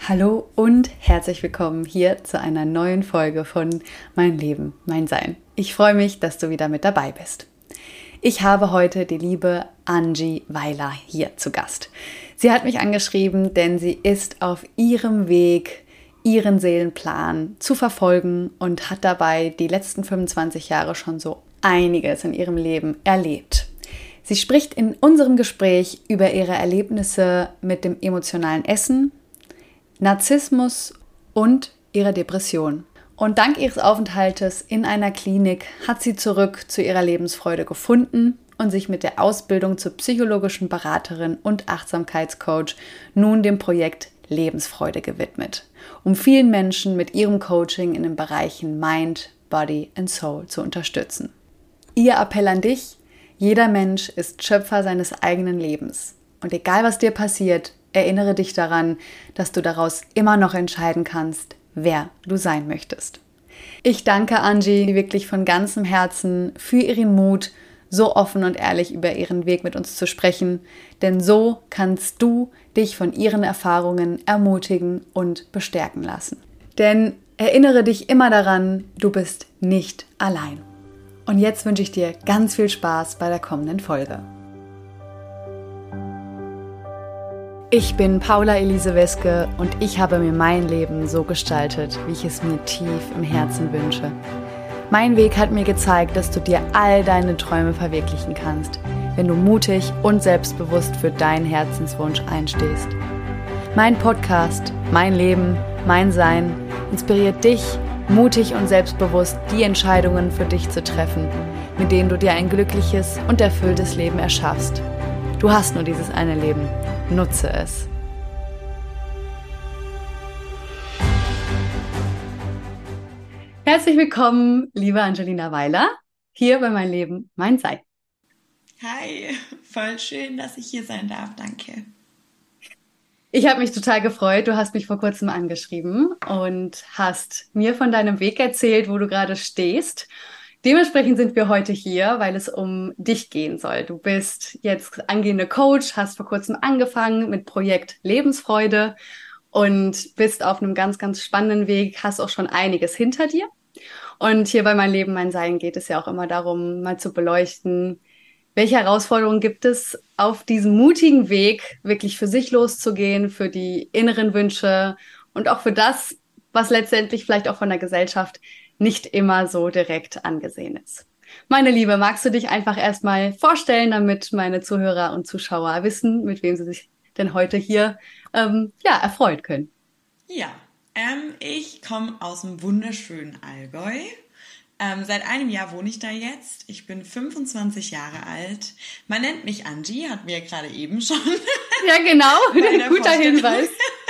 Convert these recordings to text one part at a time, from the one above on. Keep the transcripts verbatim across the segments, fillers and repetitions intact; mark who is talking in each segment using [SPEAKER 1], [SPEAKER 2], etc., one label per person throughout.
[SPEAKER 1] Hallo und herzlich willkommen hier zu einer neuen Folge von Mein Leben, mein Sein. Ich freue mich, dass du wieder mit dabei bist. Ich habe heute die liebe Angie Weiler hier zu Gast. Sie hat mich angeschrieben, denn sie ist auf ihrem Weg, ihren Seelenplan zu verfolgen und hat dabei die letzten fünfundzwanzig Jahre schon so einiges in ihrem Leben erlebt. Sie spricht in unserem Gespräch über ihre Erlebnisse mit dem emotionalen Essen, Narzissmus und ihrer Depression. Und dank ihres Aufenthaltes in einer Klinik hat sie zurück zu ihrer Lebensfreude gefunden und sich mit der Ausbildung zur psychologischen Beraterin und Achtsamkeitscoach nun dem Projekt Lebensfreude gewidmet, um vielen Menschen mit ihrem Coaching in den Bereichen Mind, Body and Soul zu unterstützen. Ihr Appell an dich: Jeder Mensch ist Schöpfer seines eigenen Lebens. Und egal was dir passiert, erinnere dich daran, dass du daraus immer noch entscheiden kannst, wer du sein möchtest. Ich danke Angie wirklich von ganzem Herzen für ihren Mut, so offen und ehrlich über ihren Weg mit uns zu sprechen, denn so kannst du dich von ihren Erfahrungen ermutigen und bestärken lassen. Denn erinnere dich immer daran, du bist nicht allein. Und jetzt wünsche ich dir ganz viel Spaß bei der kommenden Folge. Ich bin Paula Elise Weske und ich habe mir mein Leben so gestaltet, wie ich es mir tief im Herzen wünsche. Mein Weg hat mir gezeigt, dass du dir all deine Träume verwirklichen kannst, wenn du mutig und selbstbewusst für deinen Herzenswunsch einstehst. Mein Podcast, mein Leben, mein Sein inspiriert dich, mutig und selbstbewusst die Entscheidungen für dich zu treffen, mit denen du dir ein glückliches und erfülltes Leben erschaffst. Du hast nur dieses eine Leben. Nutze es. Herzlich willkommen, liebe Angelina Weiler, hier bei Mein Leben, mein Sein.
[SPEAKER 2] Hi, voll schön, dass ich hier sein darf. Danke.
[SPEAKER 1] Ich habe mich total gefreut. Du hast mich vor kurzem angeschrieben und hast mir von deinem Weg erzählt, wo du gerade stehst. Dementsprechend sind wir heute hier, weil es um dich gehen soll. Du bist jetzt angehende Coach, hast vor kurzem angefangen mit Projekt Lebensfreude und bist auf einem ganz, ganz spannenden Weg, hast auch schon einiges hinter dir. Und hier bei Mein Leben, mein Sein geht es ja auch immer darum, mal zu beleuchten, welche Herausforderungen gibt es auf diesem mutigen Weg, wirklich für sich loszugehen, für die inneren Wünsche und auch für das, was letztendlich vielleicht auch von der Gesellschaft nicht immer so direkt angesehen ist. Meine Liebe, magst du dich einfach erstmal vorstellen, damit meine Zuhörer und Zuschauer wissen, mit wem sie sich denn heute hier ähm, ja, erfreuen können?
[SPEAKER 2] Ja, ähm, ich komme aus dem wunderschönen Allgäu. Ähm, seit einem Jahr wohne ich da jetzt. Ich bin fünfundzwanzig Jahre alt. Man nennt mich Angie, hatten wir gerade eben schon.
[SPEAKER 1] Ja, genau. Guter Hinweis.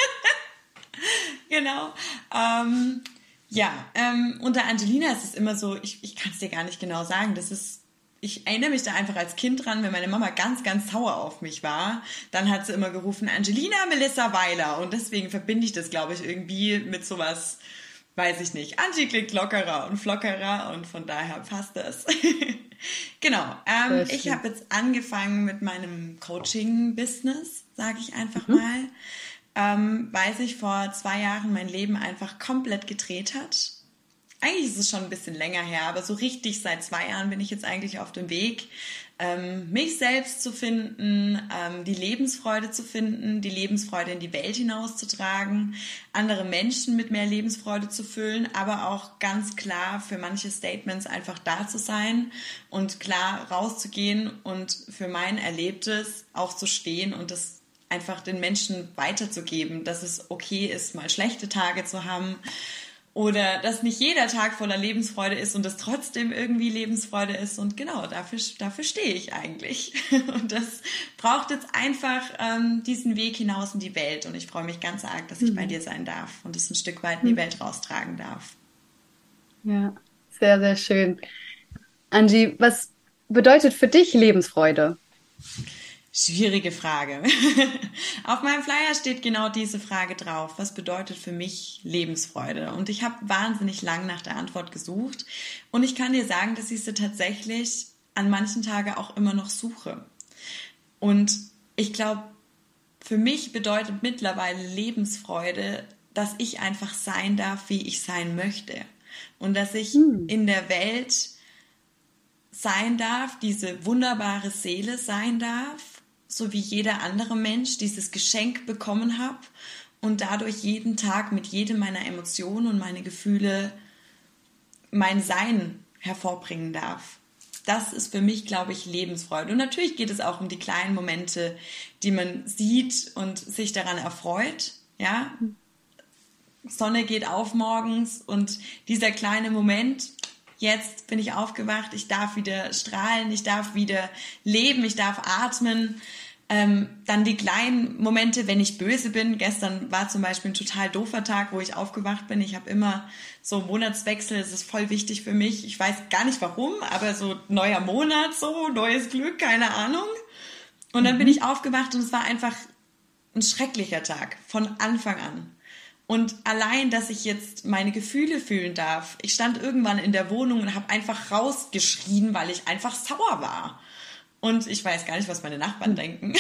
[SPEAKER 2] Genau. Ähm, ja, ähm, unter Angelina ist es immer so, ich, ich kann es dir gar nicht genau sagen, das ist, ich erinnere mich da einfach als Kind dran, wenn meine Mama ganz, ganz sauer auf mich war, dann hat sie immer gerufen, Angelina Melissa Weiler, und deswegen verbinde ich das, glaube ich, irgendwie mit sowas, weiß ich nicht, Angie klingt lockerer und flockerer und von daher passt das. Genau, ähm, ich habe jetzt angefangen mit meinem Coaching-Business, sage ich einfach mhm. mal. Ähm, weil sich vor zwei Jahren mein Leben einfach komplett gedreht hat. Eigentlich ist es schon ein bisschen länger her, aber so richtig seit zwei Jahren bin ich jetzt eigentlich auf dem Weg, ähm, mich selbst zu finden, ähm, die Lebensfreude zu finden, die Lebensfreude in die Welt hinauszutragen, andere Menschen mit mehr Lebensfreude zu füllen, aber auch ganz klar für manche Statements einfach da zu sein und klar rauszugehen und für mein Erlebtes auch zu stehen und das einfach den Menschen weiterzugeben, dass es okay ist, mal schlechte Tage zu haben oder dass nicht jeder Tag voller Lebensfreude ist und es trotzdem irgendwie Lebensfreude ist. Und genau, dafür, dafür stehe ich eigentlich. Und das braucht jetzt einfach ähm, diesen Weg hinaus in die Welt. Und ich freue mich ganz arg, dass ich mhm. bei dir sein darf und es ein Stück weit in die Welt raustragen darf.
[SPEAKER 1] Ja, sehr, sehr schön. Angie, was bedeutet für dich Lebensfreude?
[SPEAKER 2] Schwierige Frage. Auf meinem Flyer steht genau diese Frage drauf. Was bedeutet für mich Lebensfreude? Und ich habe wahnsinnig lang nach der Antwort gesucht. Und ich kann dir sagen, dass ich sie tatsächlich an manchen Tagen auch immer noch suche. Und ich glaube, für mich bedeutet mittlerweile Lebensfreude, dass ich einfach sein darf, wie ich sein möchte. Und dass ich hm. in der Welt sein darf, diese wunderbare Seele sein darf, so wie jeder andere Mensch dieses Geschenk bekommen habe und dadurch jeden Tag mit jedem meiner Emotionen und meine Gefühle mein Sein hervorbringen darf. Das ist für mich, glaube ich, Lebensfreude. Und natürlich geht es auch um die kleinen Momente, die man sieht und sich daran erfreut. Ja? Sonne geht auf morgens und dieser kleine Moment, jetzt bin ich aufgewacht, ich darf wieder strahlen, ich darf wieder leben, ich darf atmen. Ähm, dann die kleinen Momente, wenn ich böse bin. Gestern war zum Beispiel ein total doofer Tag, wo ich aufgewacht bin. Ich habe immer so Monatswechsel, das ist voll wichtig für mich. Ich weiß gar nicht warum, aber so neuer Monat, so neues Glück, keine Ahnung. Und dann mhm. bin ich aufgewacht und es war einfach ein schrecklicher Tag von Anfang an. Und allein, dass ich jetzt meine Gefühle fühlen darf. Ich stand irgendwann in der Wohnung und habe einfach rausgeschrien, weil ich einfach sauer war. Und ich weiß gar nicht, was meine Nachbarn denken.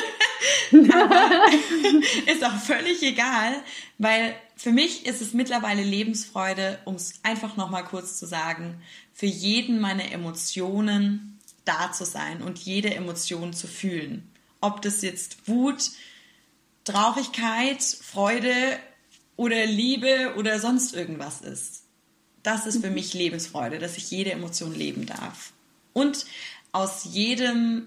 [SPEAKER 2] Aber ist auch völlig egal, weil für mich ist es mittlerweile Lebensfreude, um es einfach nochmal kurz zu sagen, für jeden meiner Emotionen da zu sein und jede Emotion zu fühlen. Ob das jetzt Wut, Traurigkeit, Freude oder Liebe oder sonst irgendwas ist. Das ist für mich Lebensfreude, dass ich jede Emotion leben darf. Und aus jedem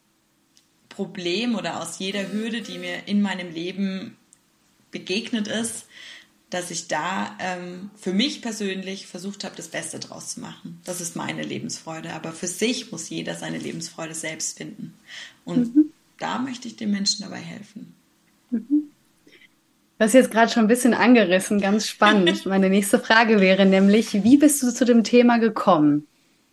[SPEAKER 2] Problem oder aus jeder Hürde, die mir in meinem Leben begegnet ist, dass ich da ähm, für mich persönlich versucht habe, das Beste draus zu machen. Das ist meine Lebensfreude. Aber für sich muss jeder seine Lebensfreude selbst finden. Und mhm. da möchte ich den Menschen dabei helfen.
[SPEAKER 1] Mhm. Du hast jetzt gerade schon ein bisschen angerissen, ganz spannend. Meine nächste Frage wäre nämlich, wie bist du zu dem Thema gekommen?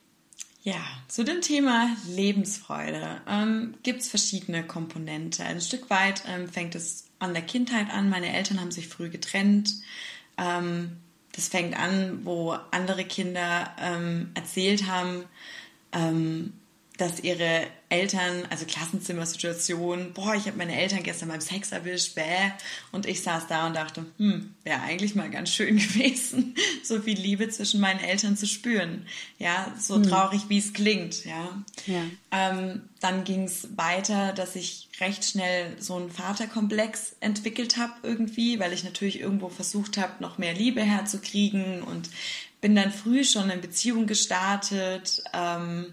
[SPEAKER 2] Ja, zu dem Thema Lebensfreude ähm, gibt es verschiedene Komponenten. Ein Stück weit ähm, fängt es an der Kindheit an. Meine Eltern haben sich früh getrennt. Ähm, das fängt an, wo andere Kinder ähm, erzählt haben, ähm, dass ihre Eltern, also Klassenzimmersituation, boah, ich habe meine Eltern gestern beim Sex erwischt, bäh. Und ich saß da und dachte, hm, wäre eigentlich mal ganz schön gewesen, so viel Liebe zwischen meinen Eltern zu spüren. Ja, so hm. traurig, wie es klingt, ja. ja. Ähm, dann ging es weiter, dass ich recht schnell so einen Vaterkomplex entwickelt habe irgendwie, weil ich natürlich irgendwo versucht habe, noch mehr Liebe herzukriegen und bin dann früh schon in Beziehung gestartet, ähm,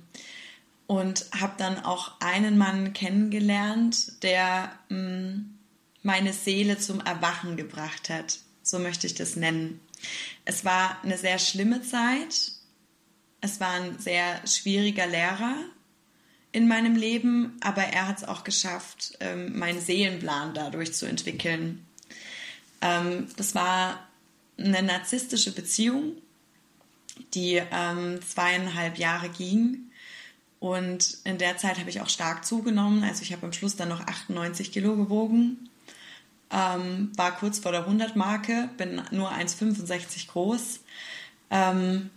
[SPEAKER 2] und habe dann auch einen Mann kennengelernt, der mh, meine Seele zum Erwachen gebracht hat. So möchte ich das nennen. Es war eine sehr schlimme Zeit. Es war ein sehr schwieriger Lehrer in meinem Leben, aber er hat es auch geschafft, ähm, meinen Seelenplan dadurch zu entwickeln. Ähm, das war eine narzisstische Beziehung, die ähm, zweieinhalb Jahre ging. Und in der Zeit habe ich auch stark zugenommen. Also ich habe am Schluss dann noch achtundneunzig Kilo gewogen, ähm, war kurz vor der hundert-Marke, bin nur eins Komma fünfundsechzig groß. Ähm,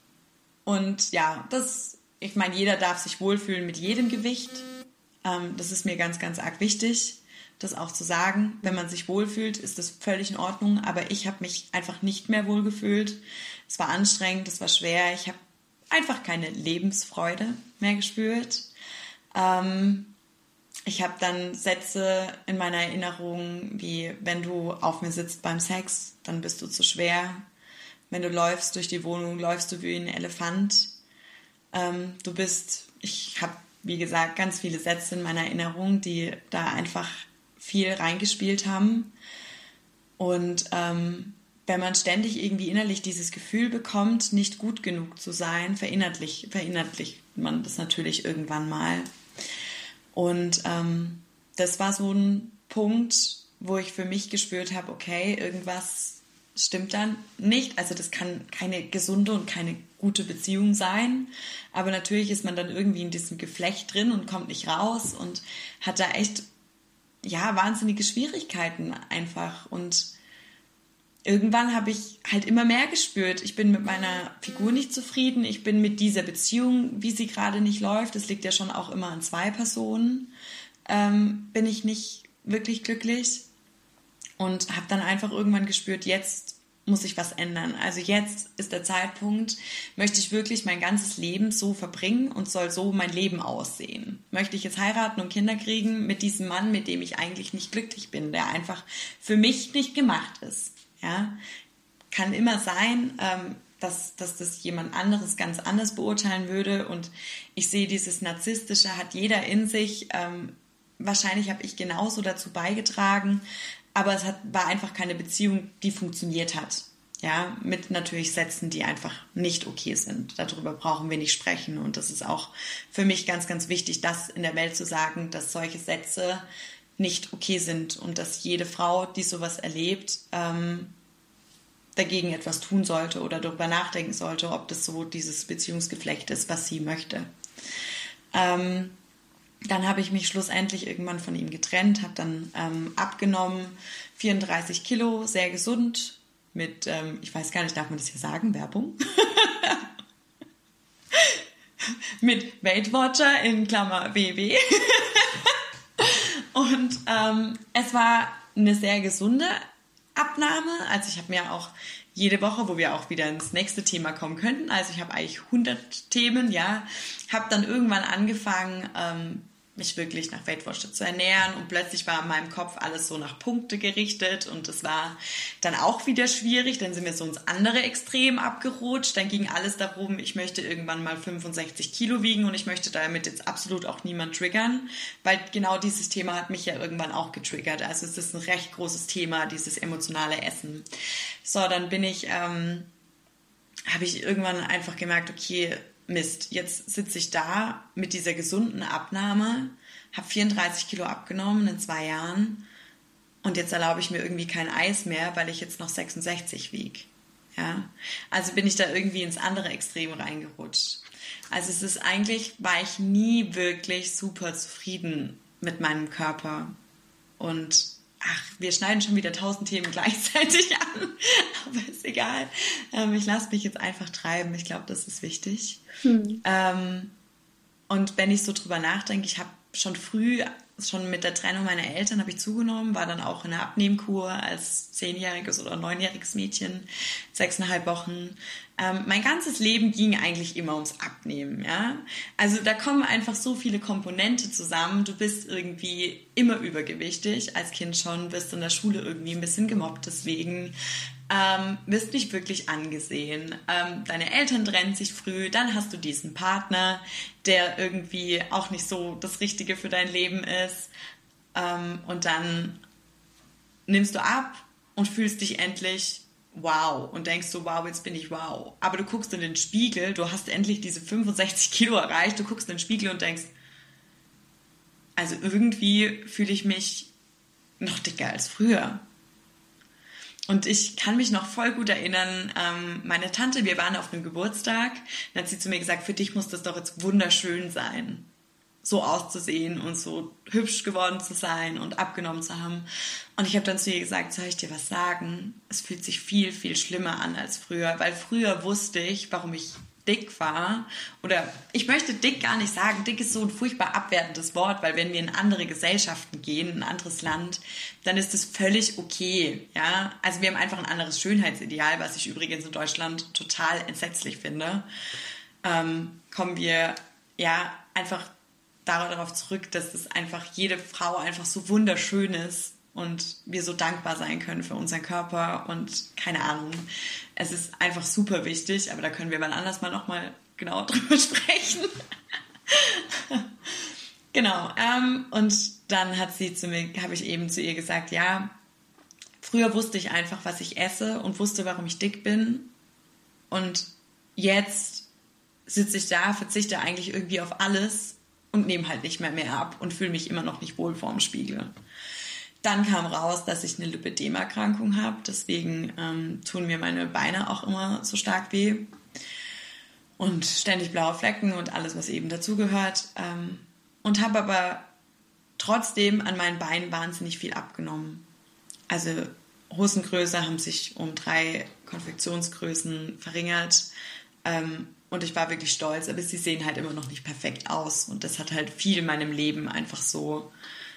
[SPEAKER 2] und ja, das, ich meine, jeder darf sich wohlfühlen mit jedem Gewicht. Ähm, das ist mir ganz, ganz arg wichtig, das auch zu sagen. Wenn man sich wohlfühlt, ist das völlig in Ordnung. Aber ich habe mich einfach nicht mehr wohlgefühlt. Es war anstrengend, es war schwer. Ich habe einfach keine Lebensfreude mehr gespürt. Ähm, ich habe dann Sätze in meiner Erinnerung wie, wenn du auf mir sitzt beim Sex, dann bist du zu schwer. Wenn du läufst durch die Wohnung, läufst du wie ein Elefant. Ähm, du bist, ich habe, wie gesagt, ganz viele Sätze in meiner Erinnerung, die da einfach viel reingespielt haben. Und ähm, wenn man ständig irgendwie innerlich dieses Gefühl bekommt, nicht gut genug zu sein, verinnerlicht, verinnerlicht man das natürlich irgendwann mal. Und ähm, das war so ein Punkt, wo ich für mich gespürt habe, okay, irgendwas stimmt dann nicht. Also das kann keine gesunde und keine gute Beziehung sein. Aber natürlich ist man dann irgendwie in diesem Geflecht drin und kommt nicht raus und hat da echt, ja, wahnsinnige Schwierigkeiten einfach. Und irgendwann habe ich halt immer mehr gespürt. Ich bin mit meiner Figur nicht zufrieden. Ich bin mit dieser Beziehung, wie sie gerade nicht läuft, das liegt ja schon auch immer an zwei Personen, ähm, bin ich nicht wirklich glücklich und habe dann einfach irgendwann gespürt, jetzt muss ich was ändern. Also jetzt ist der Zeitpunkt, möchte ich wirklich mein ganzes Leben so verbringen und soll so mein Leben aussehen. Möchte ich jetzt heiraten und Kinder kriegen mit diesem Mann, mit dem ich eigentlich nicht glücklich bin, der einfach für mich nicht gemacht ist. Ja? Kann immer sein, ähm, dass, dass das jemand anderes ganz anders beurteilen würde und ich sehe, dieses Narzisstische hat jeder in sich. Ähm, wahrscheinlich habe ich genauso dazu beigetragen, aber es hat, war einfach keine Beziehung, die funktioniert hat. Ja, mit natürlich Sätzen, die einfach nicht okay sind. Darüber brauchen wir nicht sprechen. Und das ist auch für mich ganz, ganz wichtig, das in der Welt zu sagen, dass solche Sätze nicht okay sind und dass jede Frau, die sowas erlebt, ähm, dagegen etwas tun sollte oder darüber nachdenken sollte, ob das so dieses Beziehungsgeflecht ist, was sie möchte. Ähm, Dann habe ich mich schlussendlich irgendwann von ihm getrennt, habe dann ähm, abgenommen, vierunddreißig Kilo, sehr gesund, mit, ähm, ich weiß gar nicht, darf man das hier sagen, Werbung? Mit Weight Watcher in Klammer B B. Und ähm, es war eine sehr gesunde Abnahme, also ich habe mir auch jede Woche, wo wir auch wieder ins nächste Thema kommen könnten, also ich habe eigentlich hundert Themen, ja, habe dann irgendwann angefangen, ähm, mich wirklich nach Weight Watchers zu ernähren und plötzlich war in meinem Kopf alles so nach Punkte gerichtet und es war dann auch wieder schwierig, dann sind wir so ins andere Extrem abgerutscht, dann ging alles darum, ich möchte irgendwann mal fünfundsechzig Kilo wiegen und ich möchte damit jetzt absolut auch niemand triggern, weil genau dieses Thema hat mich ja irgendwann auch getriggert, also es ist ein recht großes Thema, dieses emotionale Essen. So, dann bin ich, ähm, habe ich irgendwann einfach gemerkt, okay, Mist, jetzt sitze ich da mit dieser gesunden Abnahme, habe vierunddreißig Kilo abgenommen in zwei Jahren und jetzt erlaube ich mir irgendwie kein Eis mehr, weil ich jetzt noch sechsundsechzig wiege. Ja? Also bin ich da irgendwie ins andere Extrem reingerutscht. Also es ist eigentlich, war ich nie wirklich super zufrieden mit meinem Körper und ach, wir schneiden schon wieder tausend Themen gleichzeitig an, aber ist egal. Ähm, ich lasse mich jetzt einfach treiben. Ich glaube, das ist wichtig. Hm. Ähm, und wenn ich so drüber nachdenke, ich habe schon früh, schon mit der Trennung meiner Eltern habe ich zugenommen, war dann auch in einer Abnehmkur als zehnjähriges oder neunjähriges Mädchen, sechseinhalb Wochen. Ähm, mein ganzes Leben ging eigentlich immer ums Abnehmen, ja. Also da kommen einfach so viele Komponente zusammen. Du bist irgendwie immer übergewichtig, als Kind schon, bist in der Schule irgendwie ein bisschen gemobbt deswegen, ähm, wirst nicht wirklich angesehen. Ähm, deine Eltern trennen sich früh, dann hast du diesen Partner, der irgendwie auch nicht so das Richtige für dein Leben ist. Ähm, und dann nimmst du ab und fühlst dich endlich wow und denkst so, wow, jetzt bin ich wow. Aber du guckst in den Spiegel, du hast endlich diese fünfundsechzig Kilo erreicht, du guckst in den Spiegel und denkst, also irgendwie fühle ich mich noch dicker als früher. Und ich kann mich noch voll gut erinnern, ähm, meine Tante, wir waren auf einem Geburtstag, dann hat sie zu mir gesagt, für dich muss das doch jetzt wunderschön sein, so auszusehen und so hübsch geworden zu sein und abgenommen zu haben. Und ich habe dann zu ihr gesagt, soll ich dir was sagen? Es fühlt sich viel, viel schlimmer an als früher, weil früher wusste ich, warum ich dick war. Oder ich möchte dick gar nicht sagen, dick ist so ein furchtbar abwertendes Wort, weil wenn wir in andere Gesellschaften gehen, in ein anderes Land, dann ist es völlig okay. Ja? Also wir haben einfach ein anderes Schönheitsideal, was ich übrigens in Deutschland total entsetzlich finde. Ähm, kommen wir ja einfach darauf zurück, dass das einfach jede Frau einfach so wunderschön ist und wir so dankbar sein können für unseren Körper und keine Ahnung. Es ist einfach super wichtig, aber da können wir mal anders mal nochmal genau drüber sprechen. Genau. Ähm, und dann hat sie zu mir, habe ich eben zu ihr gesagt, ja, früher wusste ich einfach, was ich esse und wusste, warum ich dick bin. Und jetzt sitze ich da, verzichte eigentlich irgendwie auf alles und nehme halt nicht mehr mehr ab und fühle mich immer noch nicht wohl vorm Spiegel. Dann kam raus, dass ich eine Lipödem-Erkrankung habe. Deswegen ähm, tun mir meine Beine auch immer so stark weh. Und ständig blaue Flecken und alles, was eben dazugehört. Ähm, und habe aber trotzdem an meinen Beinen wahnsinnig viel abgenommen. Also Hosengröße haben sich um drei Konfektionsgrößen verringert. Ähm, und ich war wirklich stolz, aber sie sehen halt immer noch nicht perfekt aus. Und das hat halt viel in meinem Leben einfach so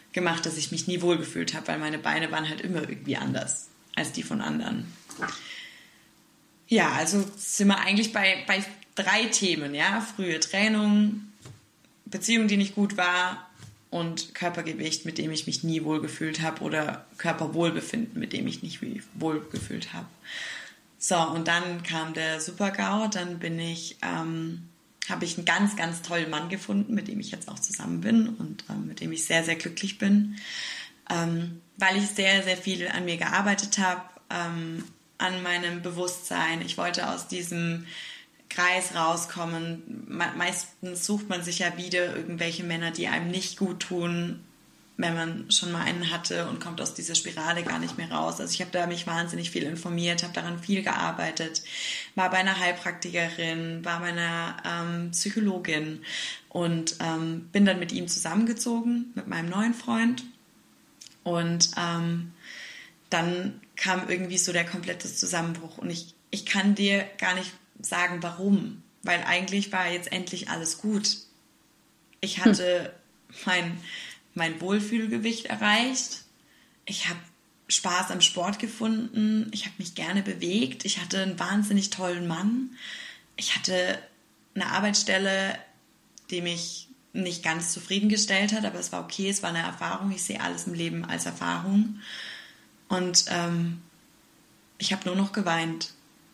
[SPEAKER 2] gemacht, dass ich mich nie wohlgefühlt habe, weil meine Beine waren halt immer irgendwie anders als die von anderen. Ja, also sind wir eigentlich bei, bei drei Themen, ja, frühe Trennung, Beziehung, die nicht gut war und Körpergewicht, mit dem ich mich nie wohlgefühlt habe oder Körperwohlbefinden, mit dem ich nicht wohlgefühlt habe. So, und dann kam der Super-GAU, dann bin ich, ähm, habe ich einen ganz, ganz tollen Mann gefunden, mit dem ich jetzt auch zusammen bin und ähm, mit dem ich sehr, sehr glücklich bin, ähm, weil ich sehr, sehr viel an mir gearbeitet habe, ähm, an meinem Bewusstsein. Ich wollte aus diesem Kreis rauskommen. Me- meistens sucht man sich ja wieder irgendwelche Männer, die einem nicht gut tun, wenn man schon mal einen hatte und kommt aus dieser Spirale gar nicht mehr raus. Also ich habe da mich wahnsinnig viel informiert, habe daran viel gearbeitet, war bei einer Heilpraktikerin, war bei einer ähm, Psychologin und ähm, bin dann mit ihm zusammengezogen, mit meinem neuen Freund. Und ähm, dann kam irgendwie so der komplette Zusammenbruch. Und ich, ich kann dir gar nicht sagen, warum. Weil eigentlich war jetzt endlich alles gut. Ich hatte hm. mein... mein Wohlfühlgewicht erreicht. Ich habe Spaß am Sport gefunden. Ich habe mich gerne bewegt. Ich hatte einen wahnsinnig tollen Mann. Ich hatte eine Arbeitsstelle, die mich nicht ganz zufriedengestellt hat, aber es war okay, es war eine Erfahrung. Ich sehe alles im Leben als Erfahrung. Und ähm, ich habe nur noch geweint.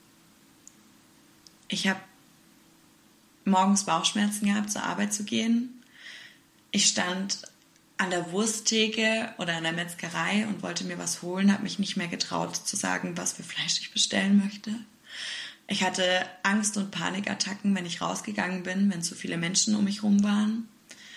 [SPEAKER 2] Ich habe morgens Bauchschmerzen gehabt, zur Arbeit zu gehen. Ich stand an der Wursttheke oder an der Metzgerei und wollte mir was holen, habe mich nicht mehr getraut zu sagen, was für Fleisch ich bestellen möchte. Ich hatte Angst- und Panikattacken, wenn ich rausgegangen bin, wenn zu viele Menschen um mich rum waren.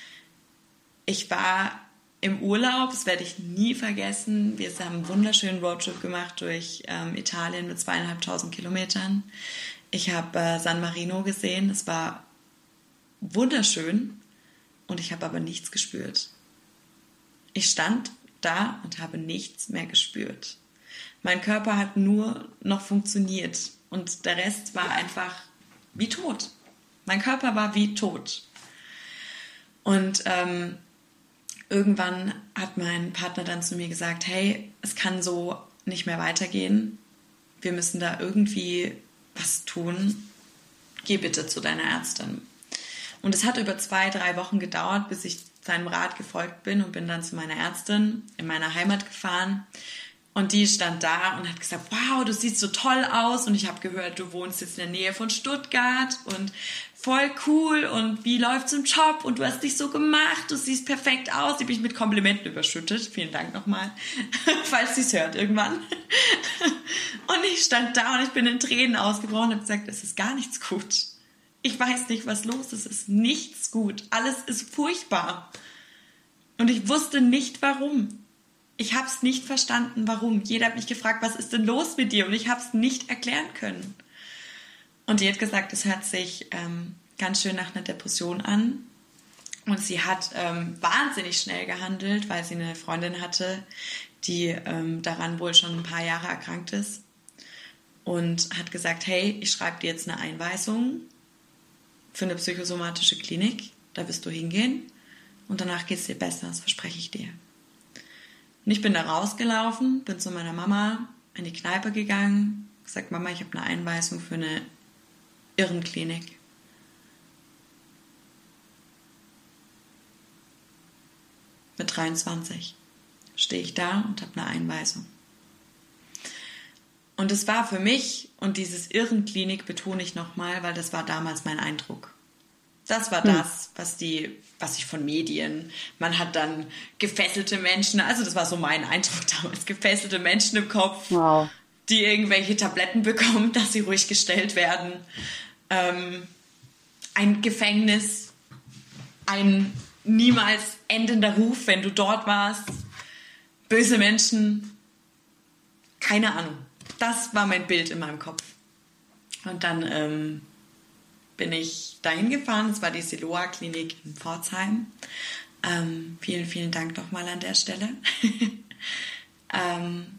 [SPEAKER 2] Ich war im Urlaub, das werde ich nie vergessen. Wir haben einen wunderschönen Roadtrip gemacht durch ähm, Italien mit zweieinhalbtausend Kilometern. Ich habe äh, San Marino gesehen, es war wunderschön und ich habe aber nichts gespürt. Ich stand da und habe nichts mehr gespürt. Mein Körper hat nur noch funktioniert und der Rest war einfach wie tot. Mein Körper war wie tot. Und ähm, irgendwann hat mein Partner dann zu mir gesagt, hey, es kann so nicht mehr weitergehen. Wir müssen da irgendwie was tun. Geh bitte zu deiner Ärztin. Und es hat über zwei, drei Wochen gedauert, bis ich seinem Rat gefolgt bin und bin dann zu meiner Ärztin in meiner Heimat gefahren. Und die stand da und hat gesagt, wow, du siehst so toll aus. Und ich habe gehört, du wohnst jetzt in der Nähe von Stuttgart und voll cool. Und wie läuft's im Job? Und du hast dich so gemacht, du siehst perfekt aus. Die bin ich mit Komplimenten überschüttet. Vielen Dank nochmal, falls sie es hört irgendwann. Und ich stand da und ich bin in Tränen ausgebrochen und habe gesagt, es ist gar nichts gut. Ich weiß nicht, was los ist. Es ist nichts gut. Alles ist furchtbar. Und ich wusste nicht, warum. Ich habe es nicht verstanden, warum. Jeder hat mich gefragt, was ist denn los mit dir? Und ich habe es nicht erklären können. Und die hat gesagt, es hört sich ähm, ganz schön nach einer Depression an. Und sie hat ähm, wahnsinnig schnell gehandelt, weil sie eine Freundin hatte, die ähm, daran wohl schon ein paar Jahre erkrankt ist. Und hat gesagt, hey, ich schreibe dir jetzt eine Einweisung für eine psychosomatische Klinik, da wirst du hingehen und danach geht es dir besser, das verspreche ich dir. Und ich bin da rausgelaufen, bin zu meiner Mama in die Kneipe gegangen, gesagt, Mama, ich habe eine Einweisung für eine Irrenklinik. Mit dreiundzwanzig stehe ich da und habe eine Einweisung. Und es war für mich, und dieses Irrenklinik betone ich nochmal, weil das war damals mein Eindruck. Das war hm. das, was die, was ich von Medien, man hat dann gefesselte Menschen, also das war so mein Eindruck damals, gefesselte Menschen im Kopf, wow. die irgendwelche Tabletten bekommen, dass sie ruhig gestellt werden. Ähm, ein Gefängnis, ein niemals endender Ruf, wenn du dort warst, böse Menschen, keine Ahnung. Das war mein Bild in meinem Kopf. Und dann ähm, bin ich dahin gefahren. Es war die Siloa-Klinik in Pforzheim. Ähm, vielen, vielen Dank nochmal an der Stelle. ähm,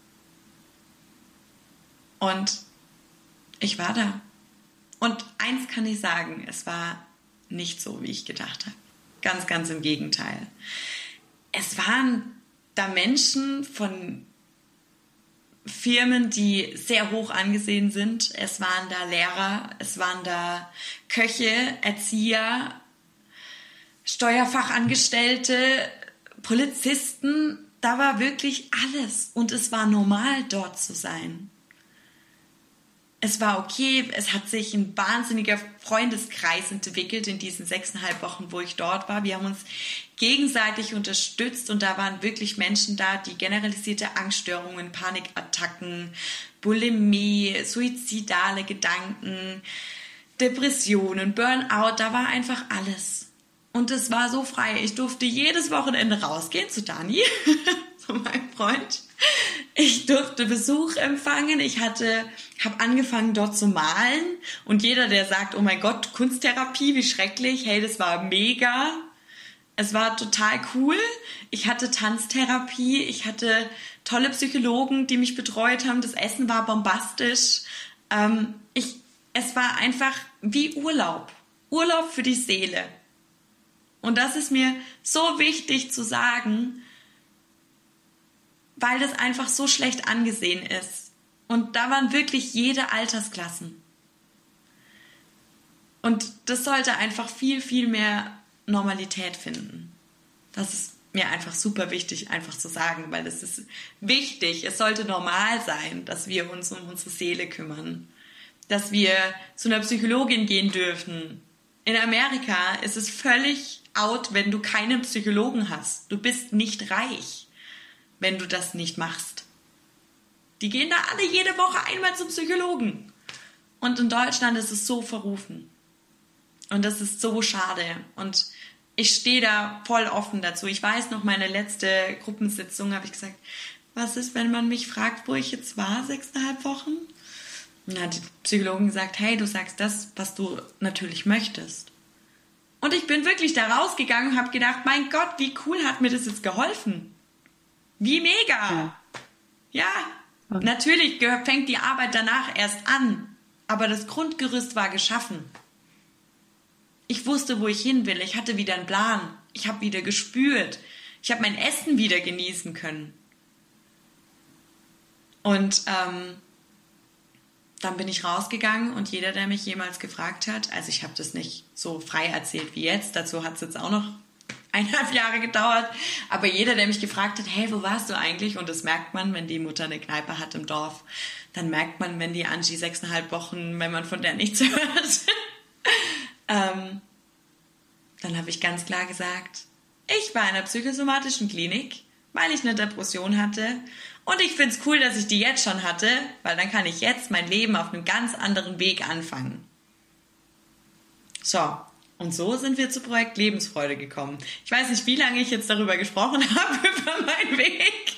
[SPEAKER 2] und ich war da. Und eins kann ich sagen, es war nicht so, wie ich gedacht habe. Ganz, ganz im Gegenteil. es waren da Menschen von Firmen, die sehr hoch angesehen sind. Es waren da Lehrer, es waren da Köche, Erzieher, Steuerfachangestellte, Polizisten. Da war wirklich alles und es war normal, dort zu sein. Es war okay, es hat sich ein wahnsinniger Freundeskreis entwickelt in diesen sechseinhalb Wochen, wo ich dort war. Wir haben uns gegenseitig unterstützt und da waren wirklich Menschen da, die generalisierte Angststörungen, Panikattacken, Bulimie, suizidale Gedanken, Depressionen, Burnout, da war einfach alles. Und es war so frei. Ich durfte jedes Wochenende rausgehen zu Dani, zu meinem Freund. Ich durfte Besuch empfangen. Ich hatte, habe angefangen dort zu malen. Und jeder, der sagt, oh mein Gott, Kunsttherapie, wie schrecklich. Hey, das war mega. Es war total cool. Ich hatte Tanztherapie. Ich hatte tolle Psychologen, die mich betreut haben. Das Essen war bombastisch. Ähm, ich, es war einfach wie Urlaub. Urlaub für die Seele. Und das ist mir so wichtig zu sagen, weil das einfach so schlecht angesehen ist. Und da waren wirklich jede Altersklassen. Und das sollte einfach viel, viel mehr Normalität finden. Das ist mir einfach super wichtig, einfach zu sagen, weil es ist wichtig. Es sollte normal sein, dass wir uns um unsere Seele kümmern. Dass wir zu einer Psychologin gehen dürfen. In Amerika ist es völlig out, wenn du keinen Psychologen hast. Du bist nicht reich, wenn du das nicht machst. Die gehen da alle jede Woche einmal zum Psychologen. Und in Deutschland ist es so verrufen. Und das ist so schade. Und ich stehe da voll offen dazu. Ich weiß noch, meine letzte Gruppensitzung habe ich gesagt, was ist, wenn man mich fragt, wo ich jetzt war, sechseinhalb Wochen? Und dann hat die Psychologin gesagt, hey, du sagst das, was du natürlich möchtest. Und ich bin wirklich da rausgegangen und habe gedacht, mein Gott, wie cool hat mir das jetzt geholfen. Wie mega. Ja, ja. Natürlich fängt die Arbeit danach erst an, aber das Grundgerüst war geschaffen. Ich wusste, wo ich hin will. Ich hatte wieder einen Plan. Ich habe wieder gespürt. Ich habe mein Essen wieder genießen können. Und ähm, dann bin ich rausgegangen und jeder, der mich jemals gefragt hat, also ich habe das nicht so frei erzählt wie jetzt, dazu hat es jetzt auch noch eineinhalb Jahre gedauert, aber jeder, der mich gefragt hat, hey, wo warst du eigentlich? Und das merkt man, wenn die Mutter eine Kneipe hat im Dorf, dann merkt man, wenn die Angie sechseinhalb Wochen, wenn man von der nichts hört. ähm, dann habe ich ganz klar gesagt, ich war in einer psychosomatischen Klinik, weil ich eine Depression hatte. Und ich finde es cool, dass ich die jetzt schon hatte, weil dann kann ich jetzt mein Leben auf einem ganz anderen Weg anfangen. So, und so sind wir zu Projekt Lebensfreude gekommen. Ich weiß nicht, wie lange ich jetzt darüber gesprochen habe, über meinen Weg.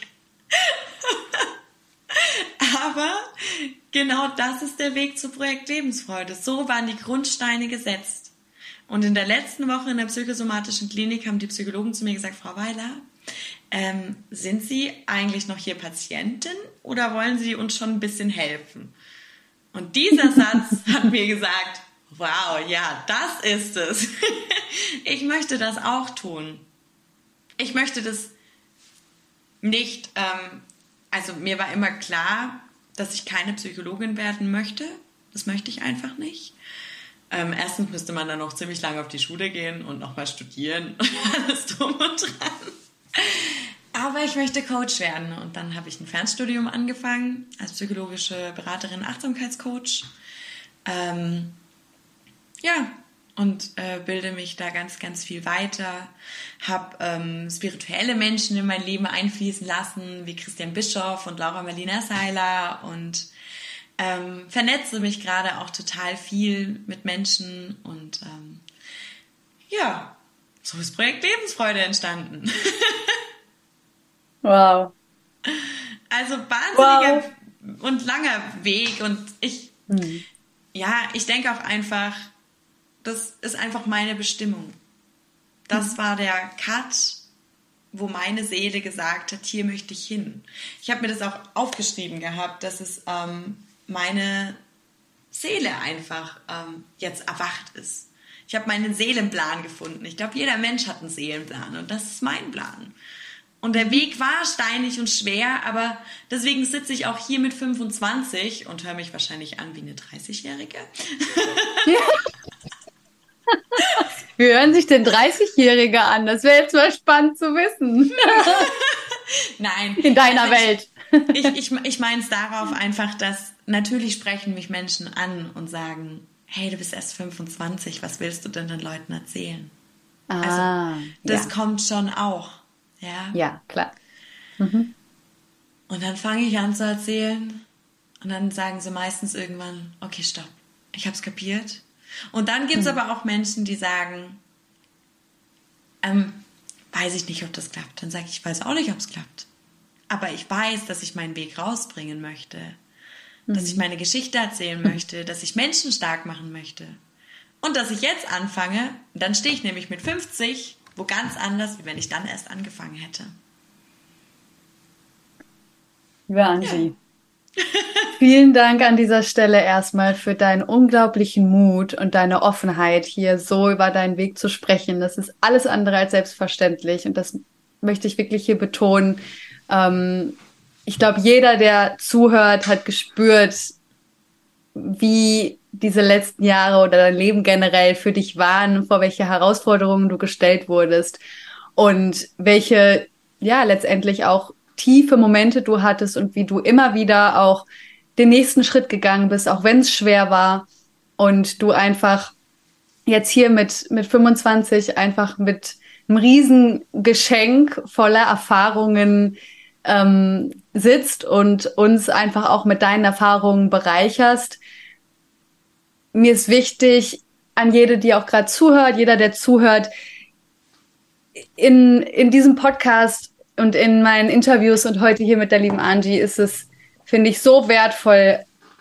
[SPEAKER 2] Aber genau das ist der Weg zu Projekt Lebensfreude. So waren die Grundsteine gesetzt. Und in der letzten Woche in der psychosomatischen Klinik haben die Psychologen zu mir gesagt, Frau Weiler, Ähm, sind Sie eigentlich noch hier Patientin oder wollen Sie uns schon ein bisschen helfen? Und dieser Satz hat mir gesagt, wow, ja, das ist es. Ich möchte das auch tun. Ich möchte das nicht, ähm, also mir war immer klar, dass ich keine Psychologin werden möchte. Das möchte ich einfach nicht. Ähm, erstens müsste man dann noch ziemlich lange auf die Schule gehen und nochmal studieren und alles drum und dran. Aber ich möchte Coach werden und dann habe ich ein Fernstudium angefangen als psychologische Beraterin, Achtsamkeitscoach. Ähm, ja, und äh, bilde mich da ganz, ganz viel weiter. Habe ähm, spirituelle Menschen in mein Leben einfließen lassen, wie Christian Bischoff und Laura Marlina Seiler und ähm, vernetze mich gerade auch total viel mit Menschen und ähm, ja, so ist Projekt Lebensfreude entstanden.
[SPEAKER 1] Wow.
[SPEAKER 2] Also wahnsinniger wow. und langer Weg und ich, hm. ja, ich denke auch einfach, das ist einfach meine Bestimmung. Das hm. war der Cut, wo meine Seele gesagt hat, hier möchte ich hin. Ich habe mir das auch aufgeschrieben gehabt, dass es ähm, meine Seele einfach ähm, jetzt erwacht ist. Ich habe meinen Seelenplan gefunden. Ich glaube, jeder Mensch hat einen Seelenplan und das ist mein Plan. Und der Weg war steinig und schwer, aber deswegen sitze ich auch hier mit fünfundzwanzig und höre mich wahrscheinlich an wie eine dreißigjährige.
[SPEAKER 1] Ja. Wie hören sich denn dreißigjährige an? Das wäre jetzt mal spannend zu wissen.
[SPEAKER 2] Nein.
[SPEAKER 1] In deiner
[SPEAKER 2] also
[SPEAKER 1] Welt.
[SPEAKER 2] Ich, ich, ich, ich meine es darauf einfach, dass natürlich sprechen mich Menschen an und sagen, hey, du bist erst fünfundzwanzig, was willst du denn den Leuten erzählen?
[SPEAKER 1] Ah,
[SPEAKER 2] also das
[SPEAKER 1] ja.
[SPEAKER 2] kommt schon auch. Ja,
[SPEAKER 1] ja klar. Mhm.
[SPEAKER 2] Und dann fange ich an zu erzählen und dann sagen sie meistens irgendwann, okay, stopp, ich habe es kapiert. Und dann gibt es mhm. aber auch Menschen, die sagen, ähm, weiß ich nicht, ob das klappt. Dann sage ich, ich weiß auch nicht, ob es klappt. Aber ich weiß, dass ich meinen Weg rausbringen möchte, mhm. dass ich meine Geschichte erzählen möchte, dass ich Menschen stark machen möchte. Und dass ich jetzt anfange, dann stehe ich nämlich mit fünfzig wo ganz anders, wie wenn ich dann erst angefangen hätte.
[SPEAKER 1] Liebe Angie, ja. Vielen Dank an dieser Stelle erstmal für deinen unglaublichen Mut und deine Offenheit, hier so über deinen Weg zu sprechen. Das ist alles andere als selbstverständlich und das möchte ich wirklich hier betonen. Ähm, ich glaube, jeder, der zuhört, hat gespürt, wie diese letzten Jahre oder dein Leben generell für dich waren, vor welche Herausforderungen du gestellt wurdest und welche, ja, letztendlich auch tiefe Momente du hattest und wie du immer wieder auch den nächsten Schritt gegangen bist, auch wenn es schwer war und du einfach jetzt hier mit, mit fünfundzwanzig einfach mit einem riesen Geschenk voller Erfahrungen ähm, sitzt und uns einfach auch mit deinen Erfahrungen bereicherst. Mir ist wichtig, an jede, die auch gerade zuhört, jeder, der zuhört, in, in diesem Podcast und in meinen Interviews und heute hier mit der lieben Angie ist es, finde ich, so wertvoll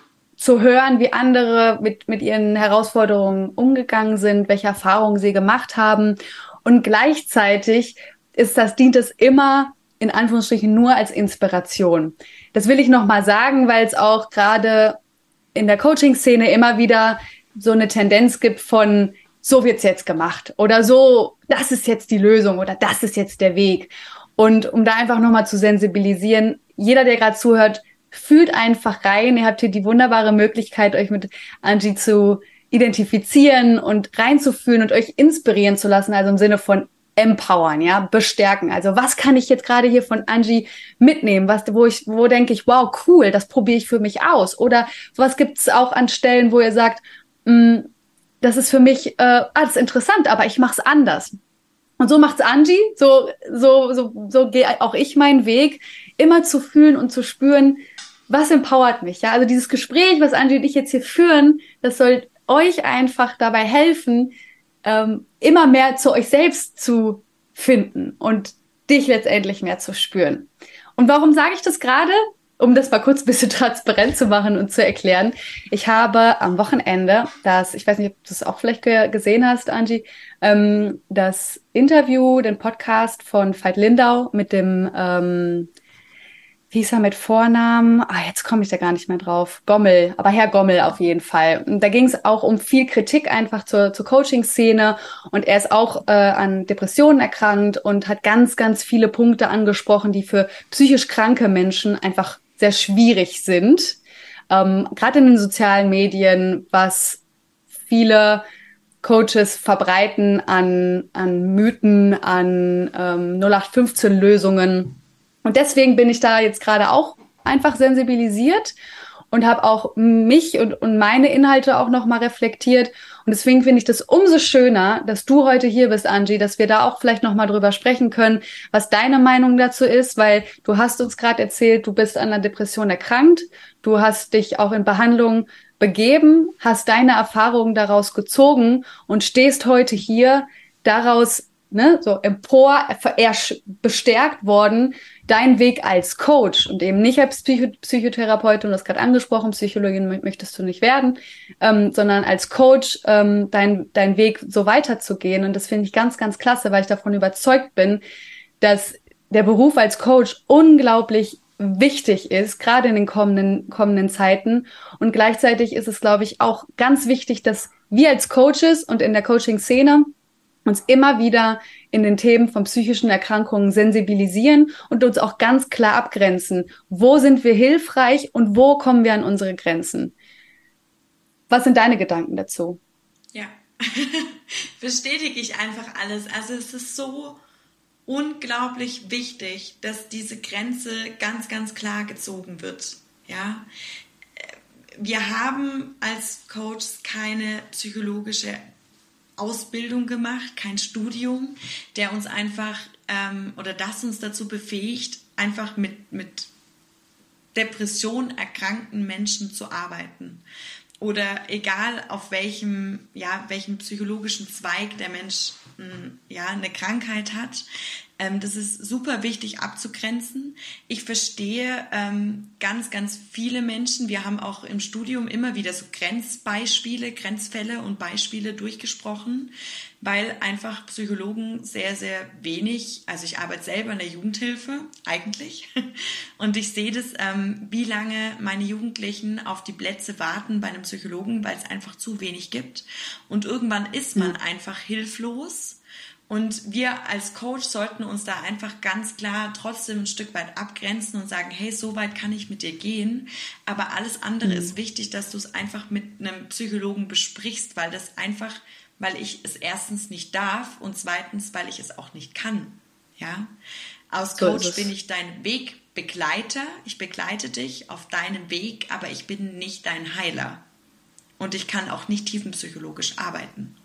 [SPEAKER 1] zu hören, wie andere mit, mit ihren Herausforderungen umgegangen sind, welche Erfahrungen sie gemacht haben. Und gleichzeitig ist das, dient es immer in Anführungsstrichen nur als Inspiration. Das will ich nochmal sagen, weil es auch gerade in der Coaching-Szene immer wieder so eine Tendenz gibt von, so wird's jetzt gemacht oder so, das ist jetzt die Lösung oder das ist jetzt der Weg. Und um da einfach nochmal zu sensibilisieren, jeder, der gerade zuhört, fühlt einfach rein. Ihr habt hier die wunderbare Möglichkeit, euch mit Angie zu identifizieren und reinzufühlen und euch inspirieren zu lassen, also im Sinne von empowern, ja, bestärken. Also was kann ich jetzt gerade hier von Angie mitnehmen? Was, wo ich, wo denke ich, wow, cool, das probiere ich für mich aus. Oder was gibt's auch an Stellen, wo ihr sagt, mh, das ist für mich, äh, ah, das ist interessant, aber ich mache es anders. Und so macht's Angie, so so so so gehe auch ich meinen Weg, immer zu fühlen und zu spüren, was empowert mich. Ja, also dieses Gespräch, was Angie und ich jetzt hier führen, das soll euch einfach dabei helfen, ähm, immer mehr zu euch selbst zu finden und dich letztendlich mehr zu spüren. Und warum sage ich das gerade? Um das mal kurz ein bisschen transparent zu machen und zu erklären. Ich habe am Wochenende das, ich weiß nicht, ob du es auch vielleicht ge- gesehen hast, Angie, ähm, das Interview, den Podcast von Veit Lindau mit dem, ähm, wie hieß er mit Vornamen? Ah, jetzt komme ich da gar nicht mehr drauf. Gommel, aber Herr Gommel auf jeden Fall. Und da ging es auch um viel Kritik einfach zur, zur Coaching-Szene. Und er ist auch äh, an Depressionen erkrankt und hat ganz, ganz viele Punkte angesprochen, die für psychisch kranke Menschen einfach sehr schwierig sind. Ähm, gerade in den sozialen Medien, was viele Coaches verbreiten an, an Mythen, an ähm, null acht fünfzehn Lösungen. Und deswegen bin ich da jetzt gerade auch einfach sensibilisiert und habe auch mich und, und meine Inhalte auch nochmal reflektiert. Und deswegen finde ich das umso schöner, dass du heute hier bist, Angie, dass wir da auch vielleicht nochmal drüber sprechen können, was deine Meinung dazu ist, weil du hast uns gerade erzählt, du bist an einer Depression erkrankt, du hast dich auch in Behandlung begeben, hast deine Erfahrungen daraus gezogen und stehst heute hier daraus, ne, so empor, erst bestärkt worden, dein Weg als Coach und eben nicht als Psycho- Psychotherapeutin, du hast gerade angesprochen, Psychologin möchtest du nicht werden, ähm, sondern als Coach ähm, dein, dein Weg so weiterzugehen. Und das finde ich ganz, ganz klasse, weil ich davon überzeugt bin, dass der Beruf als Coach unglaublich wichtig ist, gerade in den kommenden, kommenden Zeiten. Und gleichzeitig ist es, glaube ich, auch ganz wichtig, dass wir als Coaches und in der Coaching-Szene uns immer wieder in den Themen von psychischen Erkrankungen sensibilisieren und uns auch ganz klar abgrenzen. Wo sind wir hilfreich und wo kommen wir an unsere Grenzen? Was sind deine Gedanken dazu?
[SPEAKER 2] Ja, bestätige ich einfach alles. Also es ist so unglaublich wichtig, dass diese Grenze ganz, ganz klar gezogen wird. Ja, wir haben als Coaches keine psychologische Ausbildung gemacht, kein Studium, der uns einfach ähm, oder das uns dazu befähigt, einfach mit, mit Depression erkrankten Menschen zu arbeiten. Oder egal auf welchem, ja, welchem psychologischen Zweig der Mensch ja, eine Krankheit hat. Ähm, das ist super wichtig abzugrenzen. Ich verstehe ähm, ganz, ganz viele Menschen. Wir haben auch im Studium immer wieder so Grenzbeispiele, Grenzfälle und Beispiele durchgesprochen, weil einfach Psychologen sehr, sehr wenig, also ich arbeite selber in der Jugendhilfe eigentlich und ich sehe das, ähm, wie lange meine Jugendlichen auf die Plätze warten bei einem Psychologen, weil es einfach zu wenig gibt und irgendwann ist man einfach hilflos. Und wir als Coach sollten uns da einfach ganz klar trotzdem ein Stück weit abgrenzen und sagen, hey, so weit kann ich mit dir gehen, aber alles andere mhm. ist wichtig, dass du es einfach mit einem Psychologen besprichst, weil das einfach, weil ich es erstens nicht darf und zweitens, weil ich es auch nicht kann. Ja? Als Coach so bin ich dein Wegbegleiter, ich begleite dich auf deinem Weg, aber ich bin nicht dein Heiler und ich kann auch nicht tiefenpsychologisch arbeiten.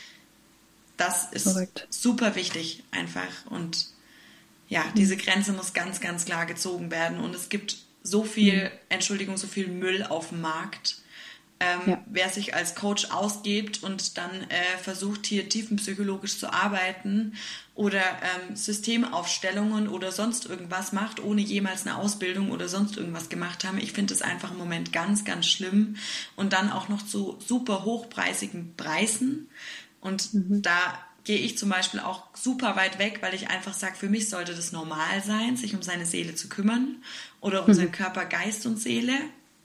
[SPEAKER 2] Das ist Correct. Super wichtig einfach und ja, diese Grenze muss ganz, ganz klar gezogen werden und es gibt so viel, mhm. Entschuldigung, so viel Müll auf dem Markt. Ähm, ja. Wer sich als Coach ausgibt und dann äh, versucht, hier tiefenpsychologisch zu arbeiten oder ähm, Systemaufstellungen oder sonst irgendwas macht, ohne jemals eine Ausbildung oder sonst irgendwas gemacht haben. Ich finde das einfach im Moment ganz, ganz schlimm und dann auch noch zu super hochpreisigen Preisen. Und mhm. da gehe ich zum Beispiel auch super weit weg, weil ich einfach sage, für mich sollte das normal sein, sich um seine Seele zu kümmern oder um mhm. seinen Körper, Geist und Seele.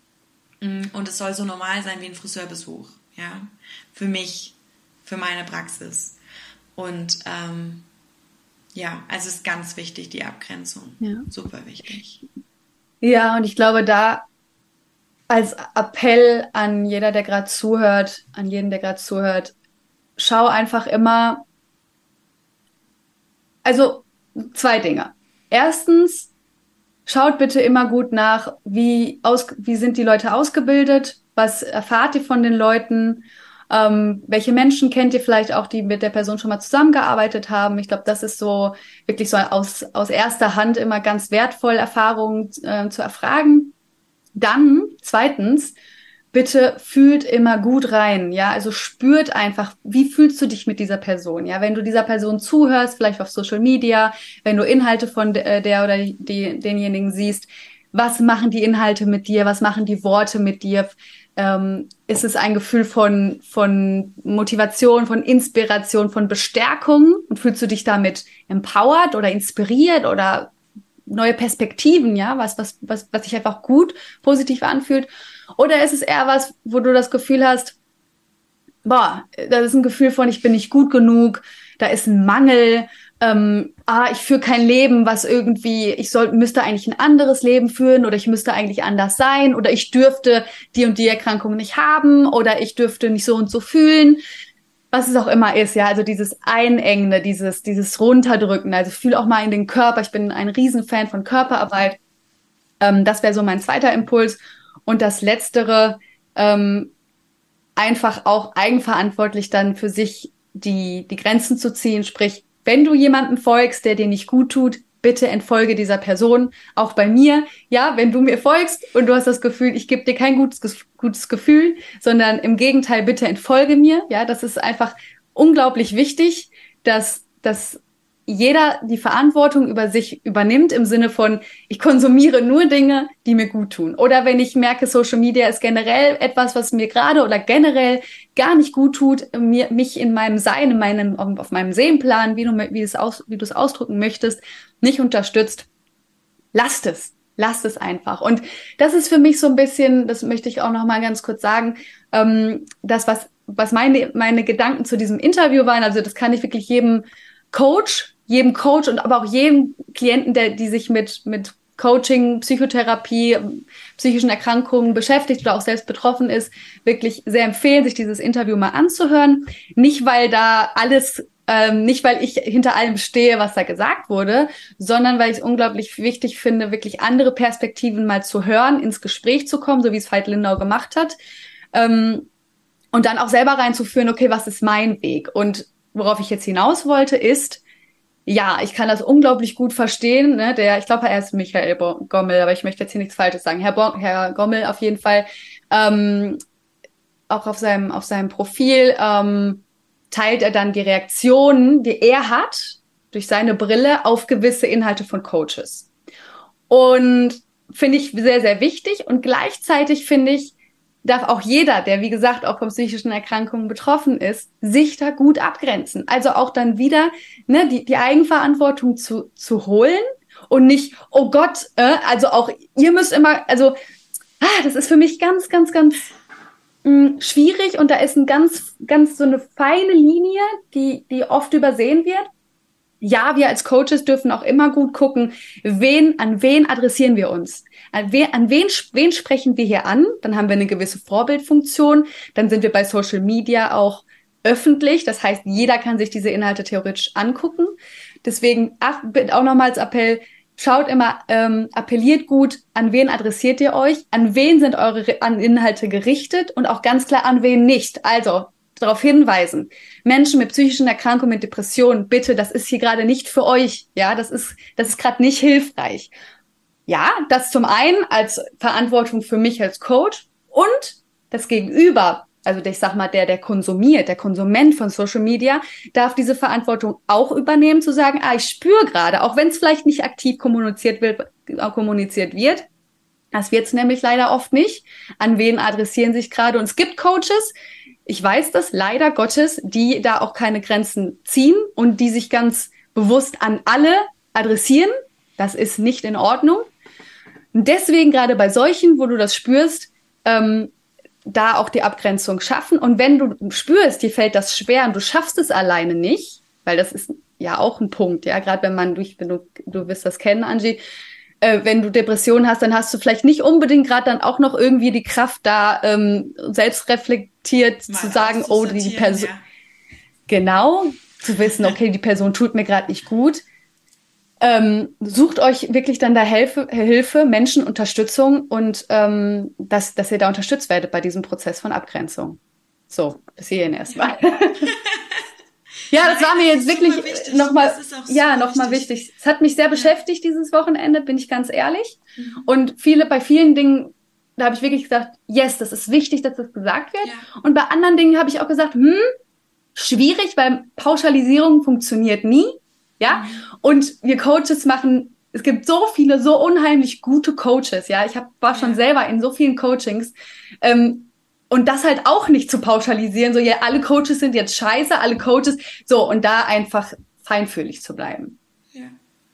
[SPEAKER 2] Und es soll so normal sein wie ein Friseurbesuch, ja, für mich, für meine Praxis. Und ähm, ja, also es ist ganz wichtig, die Abgrenzung, ja. Super wichtig.
[SPEAKER 1] Ja, und ich glaube, da als Appell an jeder, der gerade zuhört, an jeden, der gerade zuhört, schau einfach immer, also zwei Dinge. Erstens, schaut bitte immer gut nach, wie, aus, wie sind die Leute ausgebildet, was erfahrt ihr von den Leuten, ähm, welche Menschen kennt ihr vielleicht auch, die mit der Person schon mal zusammengearbeitet haben. Ich glaube, das ist so wirklich so aus, aus erster Hand immer ganz wertvoll, Erfahrungen äh, zu erfragen. Dann, zweitens, bitte fühlt immer gut rein, ja, also spürt einfach, wie fühlst du dich mit dieser Person, ja, wenn du dieser Person zuhörst, vielleicht auf Social Media, wenn du Inhalte von der, der oder die, denjenigen siehst, was machen die Inhalte mit dir, was machen die Worte mit dir, ähm, ist es ein Gefühl von, von Motivation, von Inspiration, von Bestärkung und fühlst du dich damit empowered oder inspiriert oder neue Perspektiven, ja, was, was, was, was sich einfach gut, positiv anfühlt. Oder ist es eher was, wo du das Gefühl hast, boah, das ist ein Gefühl von, ich bin nicht gut genug, da ist ein Mangel, ähm, ah, ich führe kein Leben, was irgendwie, ich soll, müsste eigentlich ein anderes Leben führen oder ich müsste eigentlich anders sein oder ich dürfte die und die Erkrankung nicht haben oder ich dürfte nicht so und so fühlen. Was es auch immer ist, ja, also dieses Einengende, dieses, dieses Runterdrücken, also fühl auch mal in den Körper, ich bin ein Riesenfan von Körperarbeit, ähm, das wäre so mein zweiter Impuls und das Letztere, ähm, einfach auch eigenverantwortlich dann für sich die, die Grenzen zu ziehen, sprich, wenn du jemandem folgst, der dir nicht gut tut, bitte entfolge dieser Person, auch bei mir, ja, wenn du mir folgst und du hast das Gefühl, ich gebe dir kein gutes, gutes Gefühl, sondern im Gegenteil, bitte entfolge mir, ja, das ist einfach unglaublich wichtig, dass, dass jeder die Verantwortung über sich übernimmt im Sinne von, ich konsumiere nur Dinge, die mir gut tun. Oder wenn ich merke, Social Media ist generell etwas, was mir gerade oder generell gar nicht gut tut, mir, mich in meinem Sein, in meinem, auf meinem Seelenplan, wie du, wie es aus, wie du es ausdrücken möchtest, nicht unterstützt, lasst es. Lasst es einfach. Und das ist für mich so ein bisschen, das möchte ich auch noch mal ganz kurz sagen, ähm, das, was, was meine, meine Gedanken zu diesem Interview waren, also das kann ich wirklich jedem Coach, jedem Coach und aber auch jedem Klienten, der die sich mit mit Coaching, Psychotherapie, psychischen Erkrankungen beschäftigt oder auch selbst betroffen ist, wirklich sehr empfehlen, sich dieses Interview mal anzuhören. Nicht, weil da alles, ähm, nicht, weil ich hinter allem stehe, was da gesagt wurde, sondern weil ich es unglaublich wichtig finde, wirklich andere Perspektiven mal zu hören, ins Gespräch zu kommen, so wie es Veit Lindau gemacht hat. Ähm, und dann auch selber reinzuführen, okay, was ist mein Weg? Und worauf ich jetzt hinaus wollte, ist, ja, ich kann das unglaublich gut verstehen. Ne? Der, ich glaube, er ist Michael Bo- Gommel, aber ich möchte jetzt hier nichts Falsches sagen. Herr, Bo- Herr Gommel auf jeden Fall, ähm, auch auf seinem, auf seinem Profil ähm, teilt er dann die Reaktionen, die er hat, durch seine Brille auf gewisse Inhalte von Coaches. Und finde ich sehr, sehr wichtig. Und gleichzeitig finde ich, darf auch jeder, der wie gesagt auch von psychischen Erkrankungen betroffen ist, sich da gut abgrenzen. Also auch dann wieder ne, die, die Eigenverantwortung zu, zu holen und nicht, oh Gott, äh, also auch ihr müsst immer, also ah, das ist für mich ganz, ganz, ganz mh, schwierig und da ist ein ganz, ganz so eine feine Linie, die, die oft übersehen wird. Ja, wir als Coaches dürfen auch immer gut gucken, wen, an wen adressieren wir uns? An wen, an wen, wen sprechen wir hier an? Dann haben wir eine gewisse Vorbildfunktion. Dann sind wir bei Social Media auch öffentlich. Das heißt, jeder kann sich diese Inhalte theoretisch angucken. Deswegen auch nochmals Appell, schaut immer, ähm, appelliert gut, an wen adressiert ihr euch? An wen sind eure Inhalte gerichtet? Und auch ganz klar, an wen nicht. Also, darauf hinweisen. Menschen mit psychischen Erkrankungen, mit Depressionen, bitte, das ist hier gerade nicht für euch. Ja, das ist, das ist gerade nicht hilfreich. Ja, das zum einen als Verantwortung für mich als Coach und das Gegenüber, also ich sag mal, der, der konsumiert, der Konsument von Social Media, darf diese Verantwortung auch übernehmen, zu sagen, ah, ich spüre gerade, auch wenn es vielleicht nicht aktiv kommuniziert wird, kommuniziert wird, das wird es nämlich leider oft nicht, an wen adressieren sich gerade. Und es gibt Coaches, ich weiß das, leider Gottes, die da auch keine Grenzen ziehen und die sich ganz bewusst an alle adressieren. Das ist nicht in Ordnung. Und deswegen gerade bei solchen, wo du das spürst, ähm, da auch die Abgrenzung schaffen. Und wenn du spürst, dir fällt das schwer und du schaffst es alleine nicht, weil das ist ja auch ein Punkt, ja, gerade wenn man, durch, wenn du, du wirst das kennen, Angie, Äh, wenn du Depressionen hast, dann hast du vielleicht nicht unbedingt gerade dann auch noch irgendwie die Kraft da, ähm, selbst reflektiert
[SPEAKER 2] Mal
[SPEAKER 1] zu sagen, oh, die Person,
[SPEAKER 2] ja.
[SPEAKER 1] genau, zu wissen, okay, die Person tut mir gerade nicht gut. Ähm, sucht euch wirklich dann da Hilfe, Hilfe, Menschen, Unterstützung und ähm, dass, dass ihr da unterstützt werdet bei diesem Prozess von Abgrenzung. So, bis hierhin erstmal. Ja. Ja, das Nein, war mir das jetzt wirklich nochmal, ja, nochmal wichtig. wichtig. Es hat mich sehr ja. beschäftigt dieses Wochenende, bin ich ganz ehrlich. Mhm. Und viele, bei vielen Dingen, da habe ich wirklich gesagt, yes, das ist wichtig, dass das gesagt wird. Ja. Und bei anderen Dingen habe ich auch gesagt, hm, schwierig, weil Pauschalisierung funktioniert nie. Ja. Mhm. Und wir Coaches machen, es gibt so viele, so unheimlich gute Coaches. Ja, ich hab, war schon ja. selber in so vielen Coachings. Ähm, Und das halt auch nicht zu pauschalisieren, so ja, alle Coaches sind jetzt scheiße, alle Coaches, so, und da einfach feinfühlig zu bleiben.
[SPEAKER 2] Ja.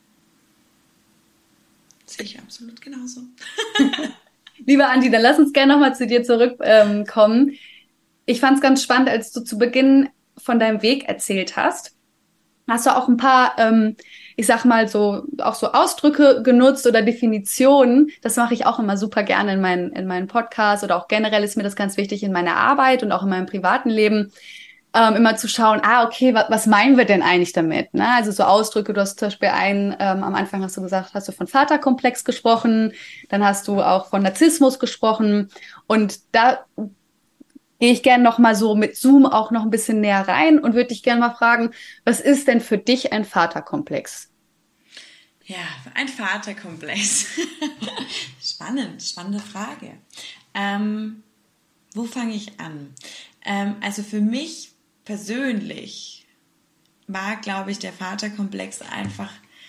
[SPEAKER 2] Sehe ich absolut genauso.
[SPEAKER 1] Liebe Andi, dann lass uns gerne nochmal zu dir zurückkommen. Ähm, ich fand es ganz spannend, als du zu Beginn von deinem Weg erzählt hast. Hast du auch ein paar, ähm, ich sag mal so, auch so Ausdrücke genutzt oder Definitionen. Das mache ich auch immer super gerne in meinen, in meinen Podcasts oder auch generell ist mir das ganz wichtig in meiner Arbeit und auch in meinem privaten Leben, ähm, immer zu schauen, ah, okay, was, was meinen wir denn eigentlich damit? Ne? Also so Ausdrücke, du hast zum Beispiel einen, ähm, am Anfang hast du gesagt, hast du von Vaterkomplex gesprochen, dann hast du auch von Narzissmus gesprochen und da gehe ich gerne noch mal so mit Zoom auch noch ein bisschen näher rein und würde dich gerne mal fragen, was ist denn für dich ein Vaterkomplex?
[SPEAKER 2] Ja, ein Vaterkomplex. Spannend, spannende Frage. Ähm, wo fange ich an? Ähm, also für mich persönlich war, glaube ich, der Vaterkomplex einfach,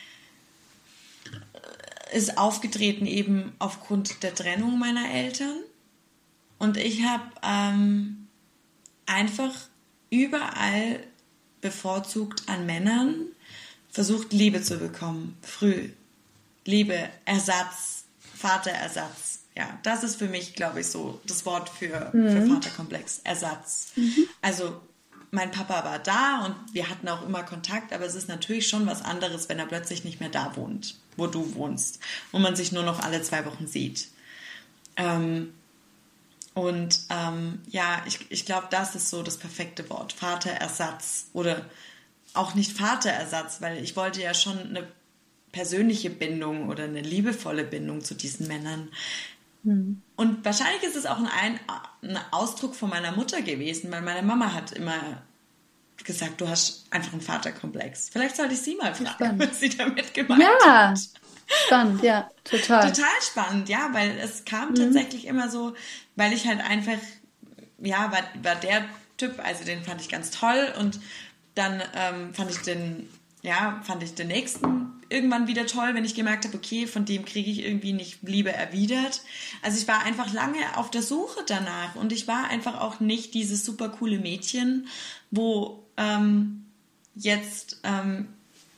[SPEAKER 2] ist aufgetreten eben aufgrund der Trennung meiner Eltern. Und ich habe ähm, einfach überall bevorzugt an Männern versucht, Liebe zu bekommen. Früh. Liebe, Ersatz, Vaterersatz. Ja, das ist für mich, glaube ich, so das Wort für, mhm. für Vaterkomplex. Ersatz. Mhm. Also mein Papa war da und wir hatten auch immer Kontakt, aber es ist natürlich schon was anderes, wenn er plötzlich nicht mehr da wohnt, wo du wohnst und man sich nur noch alle zwei Wochen sieht. Ähm, und ähm, ja, ich, ich glaube, das ist so das perfekte Wort, Vaterersatz oder auch nicht Vaterersatz, weil ich wollte ja schon eine persönliche Bindung oder eine liebevolle Bindung zu diesen Männern. Mhm. Und wahrscheinlich ist es auch ein, ein Ausdruck von meiner Mutter gewesen, weil meine Mama hat immer gesagt, du hast einfach einen Vaterkomplex. Vielleicht sollte ich sie mal fragen, spannend. Was sie damit gemeint
[SPEAKER 1] ja.
[SPEAKER 2] hat.
[SPEAKER 1] Spannend, ja, total.
[SPEAKER 2] Total spannend, ja, weil es kam mhm. tatsächlich immer so, weil ich halt einfach, ja, war, war der Typ, also den fand ich ganz toll und dann ähm, fand ich den, ja, fand ich den nächsten irgendwann wieder toll, wenn ich gemerkt habe, okay, von dem kriege ich irgendwie nicht Liebe erwidert. Also ich war einfach lange auf der Suche danach und ich war einfach auch nicht dieses super coole Mädchen, wo ähm, jetzt ähm,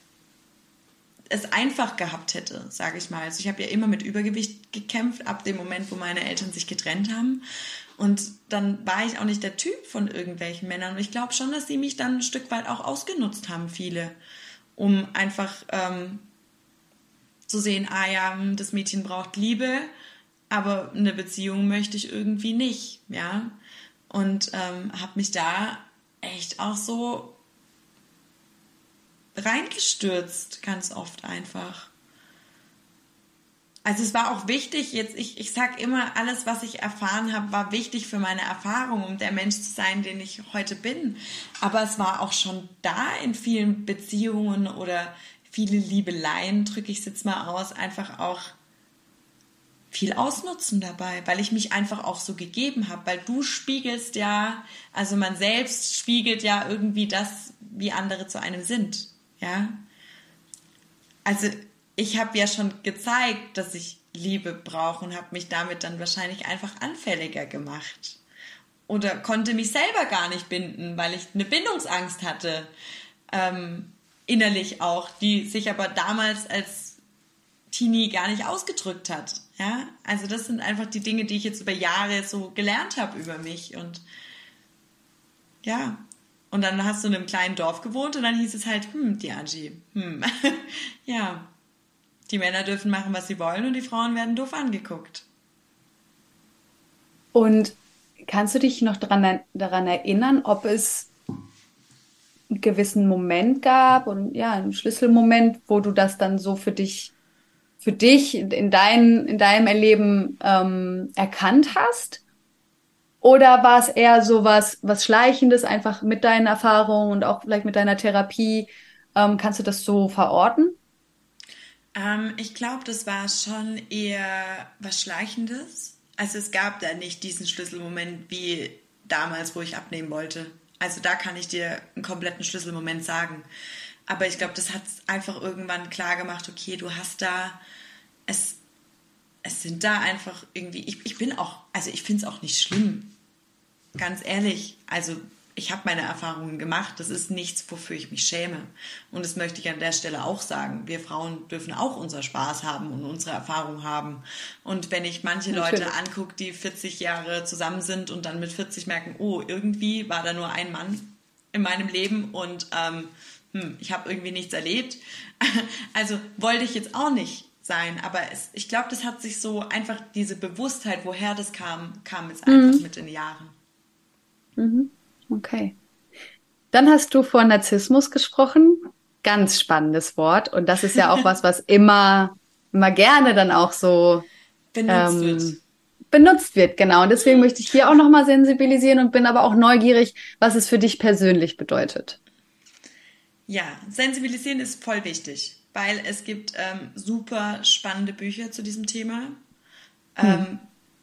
[SPEAKER 2] es einfach gehabt hätte, sage ich mal. Also ich habe ja immer mit Übergewicht gekämpft, ab dem Moment, wo meine Eltern sich getrennt haben. Und dann war ich auch nicht der Typ von irgendwelchen Männern. Und ich glaube schon, dass sie mich dann ein Stück weit auch ausgenutzt haben, viele, um einfach ähm, zu sehen, ah ja, das Mädchen braucht Liebe, aber eine Beziehung möchte ich irgendwie nicht, ja. Und ähm, habe mich da echt auch so reingestürzt, ganz oft einfach. Also es war auch wichtig, jetzt ich, ich sag immer, alles, was ich erfahren habe, war wichtig für meine Erfahrung, um der Mensch zu sein, den ich heute bin. Aber es war auch schon da in vielen Beziehungen oder viele Liebeleien, drücke ich es jetzt mal aus, einfach auch viel Ausnutzen dabei, weil ich mich einfach auch so gegeben habe, weil du spiegelst ja, also man selbst spiegelt ja irgendwie das, wie andere zu einem sind. Ja, also ich habe ja schon gezeigt, dass ich Liebe brauche und habe mich damit dann wahrscheinlich einfach anfälliger gemacht oder konnte mich selber gar nicht binden, weil ich eine Bindungsangst hatte, ähm, innerlich auch, die sich aber damals als Teenie gar nicht ausgedrückt hat. Ja, also das sind einfach die Dinge, die ich jetzt über Jahre so gelernt habe über mich und ja. Und dann hast du in einem kleinen Dorf gewohnt und dann hieß es halt, hm, die Angie, hm, ja, die Männer dürfen machen, was sie wollen und die Frauen werden doof angeguckt.
[SPEAKER 1] Und kannst du dich noch daran, daran erinnern, ob es einen gewissen Moment gab und ja, einen Schlüsselmoment, wo du das dann so für dich, für dich in, dein, in deinem Erleben ähm, erkannt hast? Oder war es eher so was, was Schleichendes, einfach mit deinen Erfahrungen und auch vielleicht mit deiner Therapie? Ähm, kannst du das so verorten?
[SPEAKER 2] Ähm, ich glaube, das war schon eher was Schleichendes. Also es gab da nicht diesen Schlüsselmoment wie damals, wo ich abnehmen wollte. Also da kann ich dir einen kompletten Schlüsselmoment sagen. Aber ich glaube, das hat einfach irgendwann klar gemacht, okay, du hast da, es, es sind da einfach irgendwie, ich, ich bin auch, also ich finde es auch nicht schlimm. Ganz ehrlich, also ich habe meine Erfahrungen gemacht, das ist nichts, wofür ich mich schäme. Und das möchte ich an der Stelle auch sagen. Wir Frauen dürfen auch unser Spaß haben und unsere Erfahrung haben. Und wenn ich manche Natürlich. Leute angucke, die vierzig Jahre zusammen sind und dann mit vierzig merken, oh, irgendwie war da nur ein Mann in meinem Leben und ähm, hm, ich habe irgendwie nichts erlebt. Also wollte ich jetzt auch nicht sein. Aber es, ich glaube, das hat sich so einfach, diese Bewusstheit, woher das kam, kam jetzt einfach mhm. mit den Jahren.
[SPEAKER 1] Mhm. Okay. Dann hast du von Narzissmus gesprochen. Ganz spannendes Wort. Und das ist ja auch was, was immer, immer gerne dann auch so
[SPEAKER 2] benutzt
[SPEAKER 1] ähm,
[SPEAKER 2] wird.
[SPEAKER 1] Benutzt wird, genau. Und deswegen möchte ich hier auch nochmal sensibilisieren und bin aber auch neugierig, was es für dich persönlich bedeutet.
[SPEAKER 2] Ja, sensibilisieren ist voll wichtig, weil es gibt ähm, super spannende Bücher zu diesem Thema. Ähm, hm.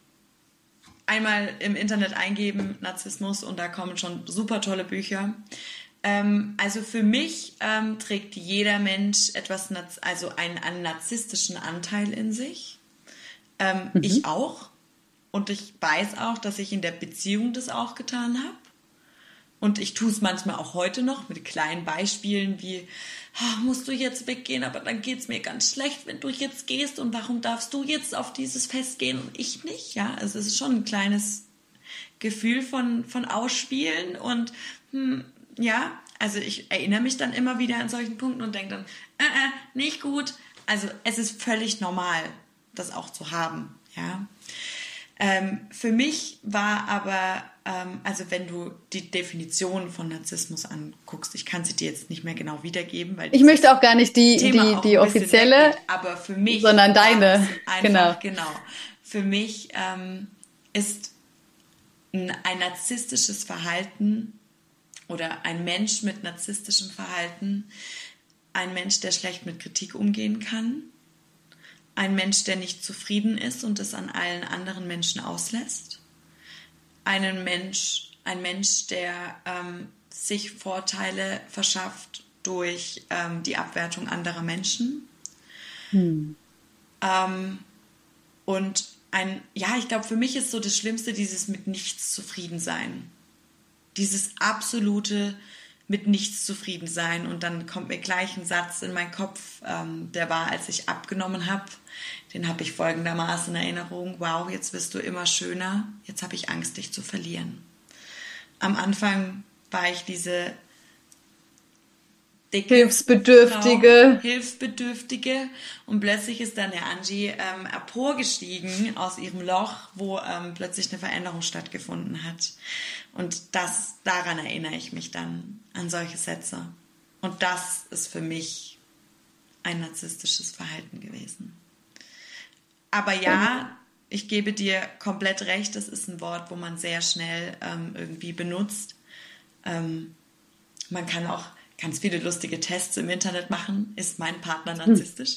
[SPEAKER 2] Einmal im Internet eingeben, Narzissmus, und da kommen schon super tolle Bücher. Ähm, also für mich ähm, trägt jeder Mensch etwas, also einen, einen narzisstischen Anteil in sich. Ähm, mhm. Ich auch. Und ich weiß auch, dass ich in der Beziehung das auch getan habe. Und ich tue es manchmal auch heute noch mit kleinen Beispielen wie, oh, musst du jetzt weggehen, aber dann geht es mir ganz schlecht, wenn du jetzt gehst, und warum darfst du jetzt auf dieses Fest gehen und ich nicht? Ja, also es ist schon ein kleines Gefühl von, von Ausspielen und hm, ja, also ich erinnere mich dann immer wieder an solchen Punkten und denke dann, äh, äh, nicht gut. Also es ist völlig normal, das auch zu haben, ja. Ähm, für mich war aber, ähm, also wenn du die Definition von Narzissmus anguckst, ich kann sie dir jetzt nicht mehr genau wiedergeben, weil
[SPEAKER 1] ich möchte auch gar nicht die,
[SPEAKER 2] Thema
[SPEAKER 1] die, die offizielle,
[SPEAKER 2] weggeht, aber für mich
[SPEAKER 1] sondern deine.
[SPEAKER 2] Einfach, genau. genau. Für mich ähm, ist ein, ein narzisstisches Verhalten oder ein Mensch mit narzisstischem Verhalten ein Mensch, der schlecht mit Kritik umgehen kann, ein Mensch, der nicht zufrieden ist und es an allen anderen Menschen auslässt, einen Mensch, ein Mensch, der ähm, sich Vorteile verschafft durch ähm, die Abwertung anderer Menschen. Hm. Ähm, und ein, ja, ich glaube, für mich ist so das Schlimmste dieses mit nichts zufrieden sein. Dieses absolute mit nichts zufrieden sein. Und dann kommt mir gleich ein Satz in meinen Kopf, ähm, der war, als ich abgenommen habe. Den habe ich folgendermaßen in Erinnerung. Wow, jetzt wirst du immer schöner. Jetzt habe ich Angst, dich zu verlieren. Am Anfang war ich diese dicke
[SPEAKER 1] Hilfsbedürftige.
[SPEAKER 2] Frau, Hilfsbedürftige. Und plötzlich ist dann der Angie ähm, emporgestiegen aus ihrem Loch, wo ähm, plötzlich eine Veränderung stattgefunden hat. Und das, daran erinnere ich mich dann, an solche Sätze. Und das ist für mich ein narzisstisches Verhalten gewesen. Aber ja, ich gebe dir komplett recht, das ist ein Wort, wo man sehr schnell ähm, irgendwie benutzt. Ähm, man kann auch ganz viele lustige Tests im Internet machen. Ist mein Partner narzisstisch?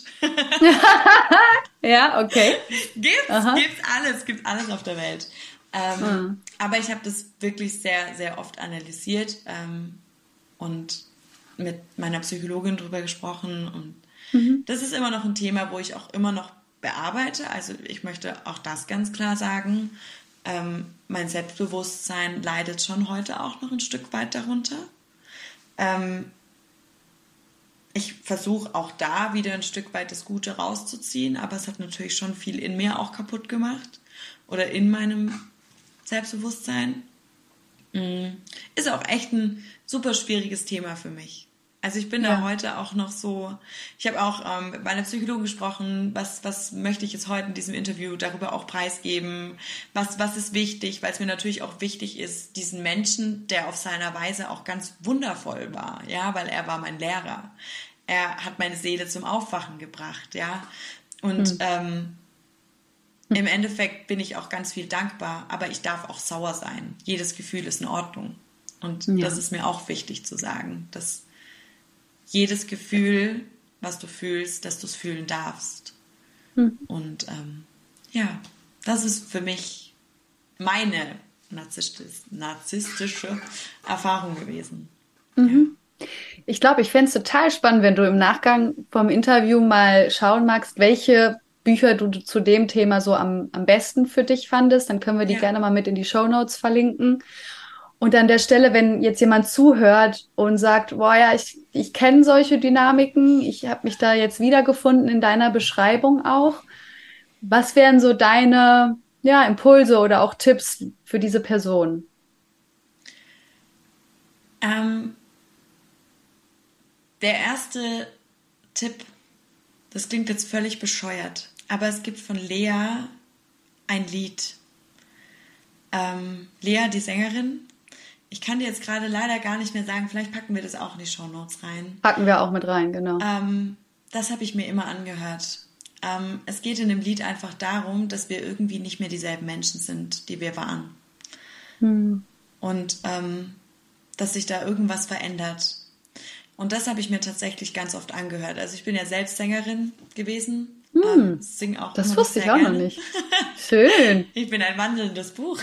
[SPEAKER 1] Ja, okay.
[SPEAKER 2] Gibt's, Aha. gibt's alles, gibt's alles auf der Welt. Ähm, mhm. Aber ich habe das wirklich sehr, sehr oft analysiert ähm, und mit meiner Psychologin drüber gesprochen. Und mhm. das ist immer noch ein Thema, wo ich auch immer noch bearbeite. Also ich möchte auch das ganz klar sagen. Ähm, mein Selbstbewusstsein leidet schon heute auch noch ein Stück weit darunter. Ähm, ich versuche auch da wieder ein Stück weit das Gute rauszuziehen, aber es hat natürlich schon viel in mir auch kaputt gemacht oder in meinem Selbstbewusstsein. Ist auch echt ein super schwieriges Thema für mich. Also ich bin ja. da heute auch noch so, ich habe auch ähm, mit meiner Psychologin gesprochen, was, was möchte ich jetzt heute in diesem Interview darüber auch preisgeben, was, was ist wichtig, weil es mir natürlich auch wichtig ist, diesen Menschen, der auf seiner Weise auch ganz wundervoll war, ja, weil er war mein Lehrer. Er hat meine Seele zum Aufwachen gebracht, ja, und hm. ähm, im Endeffekt bin ich auch ganz viel dankbar, aber ich darf auch sauer sein. Jedes Gefühl ist in Ordnung. Und ja. das ist mir auch wichtig zu sagen, dass jedes Gefühl, was du fühlst, dass du es fühlen darfst. Mhm. Und ähm, ja, das ist für mich meine narzisstische, narzisstische Erfahrung gewesen.
[SPEAKER 1] Mhm. Ja. Ich glaube, ich fände es total spannend, wenn du im Nachgang vom Interview mal schauen magst, welche Bücher du zu dem Thema so am, am besten für dich fandest. Dann können wir die ja. gerne mal mit in die Shownotes verlinken. Und an der Stelle, wenn jetzt jemand zuhört und sagt, boah ja, ich, ich kenne solche Dynamiken, ich habe mich da jetzt wiedergefunden in deiner Beschreibung auch. Was wären so deine ja, Impulse oder auch Tipps für diese Person?
[SPEAKER 2] Ähm, der erste Tipp, das klingt jetzt völlig bescheuert, aber es gibt von Lea ein Lied. Ähm, Lea, die Sängerin. Ich kann dir jetzt gerade leider gar nicht mehr sagen, vielleicht packen wir das auch in die Shownotes rein.
[SPEAKER 1] Packen wir auch mit rein, genau.
[SPEAKER 2] Ähm, das habe ich mir immer angehört. Ähm, es geht in dem Lied einfach darum, dass wir irgendwie nicht mehr dieselben Menschen sind, die wir waren. Hm. Und ähm, dass sich da irgendwas verändert. Und das habe ich mir tatsächlich ganz oft angehört. Also ich bin ja selbst Sängerin gewesen.
[SPEAKER 1] Hm. Ähm, sing auch das wusste ich auch gerne. Noch nicht. Schön.
[SPEAKER 2] Ich bin ein wandelndes Buch.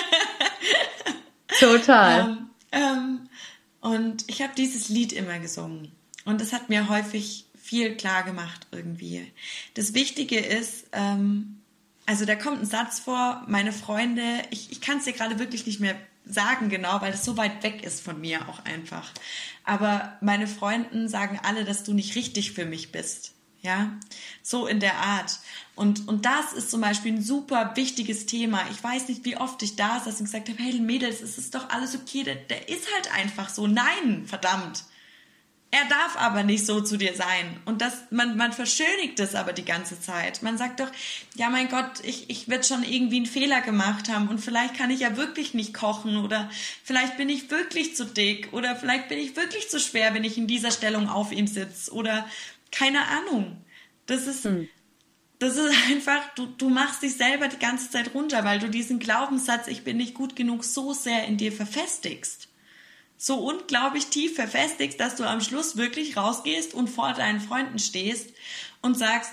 [SPEAKER 1] Total.
[SPEAKER 2] ähm, ähm, und ich habe dieses Lied immer gesungen. Und das hat mir häufig viel klar gemacht irgendwie. Das Wichtige ist, ähm, also da kommt ein Satz vor, meine Freunde, ich, ich kann es dir gerade wirklich nicht mehr sagen genau, weil das so weit weg ist von mir auch einfach. Aber meine Freunden sagen alle, dass du nicht richtig für mich bist. Ja, so in der Art. Und, und das ist zum Beispiel ein super wichtiges Thema. Ich weiß nicht, wie oft ich da saß und gesagt habe, hey Mädels, es ist doch alles okay, der, der ist halt einfach so. Nein, verdammt. Er darf aber nicht so zu dir sein. Und das, man, man verschönigt das aber die ganze Zeit. Man sagt doch, ja mein Gott, ich, ich werde schon irgendwie einen Fehler gemacht haben und vielleicht kann ich ja wirklich nicht kochen oder vielleicht bin ich wirklich zu dick oder vielleicht bin ich wirklich zu schwer, wenn ich in dieser Stellung auf ihm sitze oder keine Ahnung. Das ist... Hm. Das ist einfach, du, du machst dich selber die ganze Zeit runter, weil du diesen Glaubenssatz, ich bin nicht gut genug, so sehr in dir verfestigst. So unglaublich tief verfestigst, dass du am Schluss wirklich rausgehst und vor deinen Freunden stehst und sagst,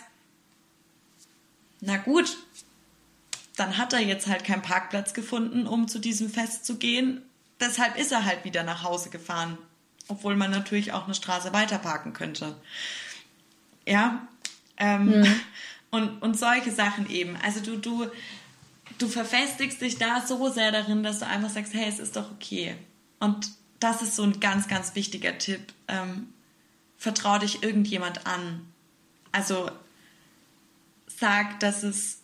[SPEAKER 2] na gut, dann hat er jetzt halt keinen Parkplatz gefunden, um zu diesem Fest zu gehen. Deshalb ist er halt wieder nach Hause gefahren. Obwohl man natürlich auch eine Straße weiter parken könnte. Ja, ähm... Mhm. Und, und solche Sachen eben. Also du, du, du verfestigst dich da so sehr darin, dass du einfach sagst, hey, es ist doch okay. Und das ist so ein ganz, ganz wichtiger Tipp. Ähm, vertrau dich irgendjemand an. Also sag, dass es,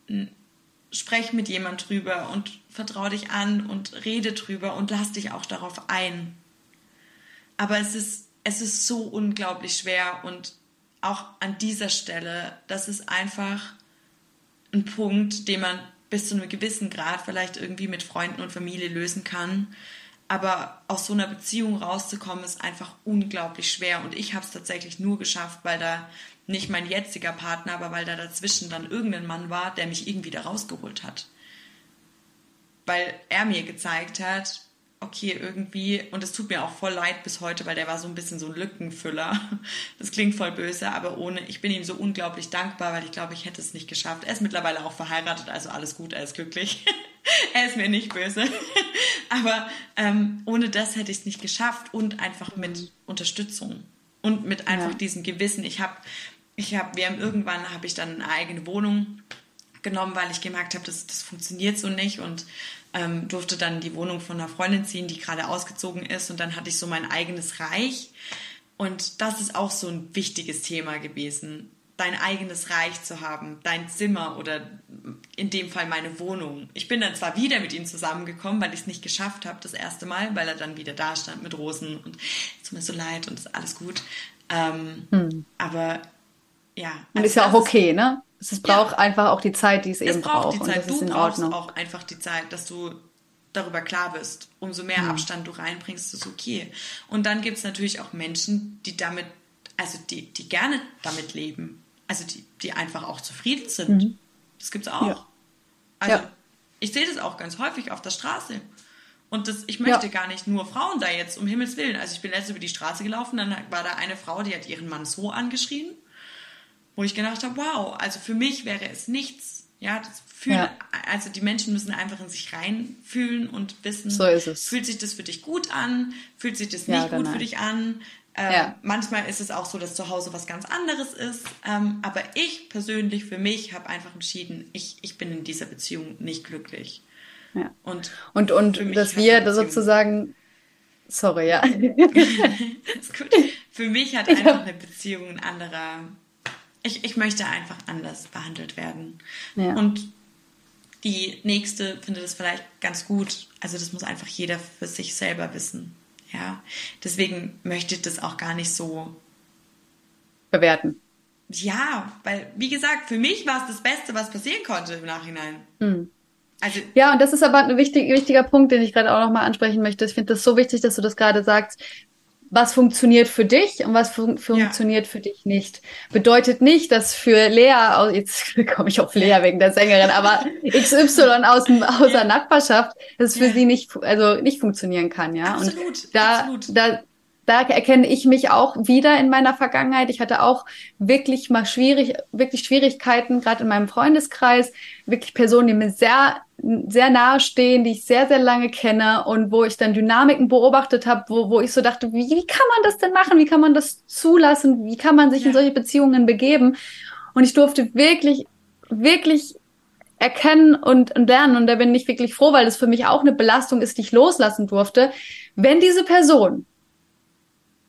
[SPEAKER 2] sprech mit jemand drüber und vertrau dich an und rede drüber und lass dich auch darauf ein. Aber es ist, es ist so unglaublich schwer und auch an dieser Stelle, das ist einfach ein Punkt, den man bis zu einem gewissen Grad vielleicht irgendwie mit Freunden und Familie lösen kann. Aber aus so einer Beziehung rauszukommen, ist einfach unglaublich schwer. Und ich habe es tatsächlich nur geschafft, weil da nicht mein jetziger Partner, aber weil da dazwischen dann irgendein Mann war, der mich irgendwie da rausgeholt hat. Weil er mir gezeigt hat, okay, irgendwie, und es tut mir auch voll leid bis heute, weil der war so ein bisschen so ein Lückenfüller. Das klingt voll böse, aber ohne, ich bin ihm so unglaublich dankbar, weil ich glaube, ich hätte es nicht geschafft. Er ist mittlerweile auch verheiratet, also alles gut, er ist glücklich. Er ist mir nicht böse. Aber ähm, ohne das hätte ich es nicht geschafft und einfach mit Unterstützung und mit einfach ja. diesem Gewissen. Ich habe, ich habe, wir haben irgendwann, habe ich dann eine eigene Wohnung genommen, weil ich gemerkt habe, das, das funktioniert so nicht und Ähm, durfte dann die Wohnung von einer Freundin ziehen, die gerade ausgezogen ist und dann hatte ich so mein eigenes Reich und das ist auch so ein wichtiges Thema gewesen, dein eigenes Reich zu haben, dein Zimmer oder in dem Fall meine Wohnung. Ich bin dann zwar wieder mit ihm zusammengekommen, weil ich es nicht geschafft habe das erste Mal, weil er dann wieder da stand mit Rosen und es tut mir so leid und ist alles gut, ähm, hm. aber ja.
[SPEAKER 1] Und also ist ja auch okay, ne? Es braucht ja. einfach auch die Zeit, die es, es eben braucht.
[SPEAKER 2] braucht. Die Zeit.
[SPEAKER 1] Und das
[SPEAKER 2] du
[SPEAKER 1] ist in
[SPEAKER 2] brauchst
[SPEAKER 1] Ordnung.
[SPEAKER 2] auch einfach die Zeit, dass du darüber klar bist. Umso mehr mhm. Abstand du reinbringst, ist okay. Und dann gibt es natürlich auch Menschen, die damit, also die, die gerne damit leben. Also die, die einfach auch zufrieden sind. Mhm. Das gibt es auch. Ja. Also ja. ich sehe das auch ganz häufig auf der Straße. Und das, ich möchte ja. gar nicht nur Frauen da jetzt, um Himmels Willen. Also ich bin letztens über die Straße gelaufen, dann war da eine Frau, die hat ihren Mann so angeschrien, wo ich gedacht habe, wow, also für mich wäre es nichts. Ja, das fühlen, ja. Also die Menschen müssen einfach in sich reinfühlen und wissen,
[SPEAKER 1] so ist es.
[SPEAKER 2] Fühlt sich das für dich gut an, fühlt sich das nicht ja, gut nein. für dich an. Ähm, ja. Manchmal ist es auch so, dass zu Hause was ganz anderes ist. Ähm, aber ich persönlich, für mich, habe einfach entschieden, ich, ich bin in dieser Beziehung nicht glücklich.
[SPEAKER 1] Ja. Und, und, und dass wir da sozusagen... Sorry, ja.
[SPEAKER 2] Ist gut. Für mich hat einfach eine Beziehung ein anderer... Ich, ich möchte einfach anders behandelt werden. Ja. Und die nächste findet es vielleicht ganz gut. Also das muss einfach jeder für sich selber wissen. Ja, deswegen möchte ich das auch gar nicht so
[SPEAKER 1] bewerten.
[SPEAKER 2] Ja, weil, wie gesagt, für mich war es das Beste, was passieren konnte im Nachhinein.
[SPEAKER 1] Hm. Also, ja, und das ist aber ein wichtig, wichtiger Punkt, den ich gerade auch nochmal ansprechen möchte. Ich finde das so wichtig, dass du das gerade sagst. Was funktioniert für dich und was fun- funktioniert ja. für dich nicht. Bedeutet nicht, dass für Lea, jetzt komme ich auf Lea wegen der Sängerin, aber X Y aus, dem, aus ja. der Nachbarschaft, dass es für ja. sie nicht, also nicht funktionieren kann, ja.
[SPEAKER 2] Absolut,
[SPEAKER 1] und da,
[SPEAKER 2] absolut.
[SPEAKER 1] da, da erkenne ich mich auch wieder in meiner Vergangenheit. Ich hatte auch wirklich mal schwierig, wirklich Schwierigkeiten, gerade in meinem Freundeskreis, wirklich Personen, die mir sehr, sehr nahe stehen, die ich sehr, sehr lange kenne und wo ich dann Dynamiken beobachtet habe, wo, wo ich so dachte, wie, wie kann man das denn machen? Wie kann man das zulassen? Wie kann man sich ja. in solche Beziehungen begeben? Und ich durfte wirklich, wirklich erkennen und, und lernen. Und da bin ich wirklich froh, weil das für mich auch eine Belastung ist, die ich loslassen durfte. Wenn diese Person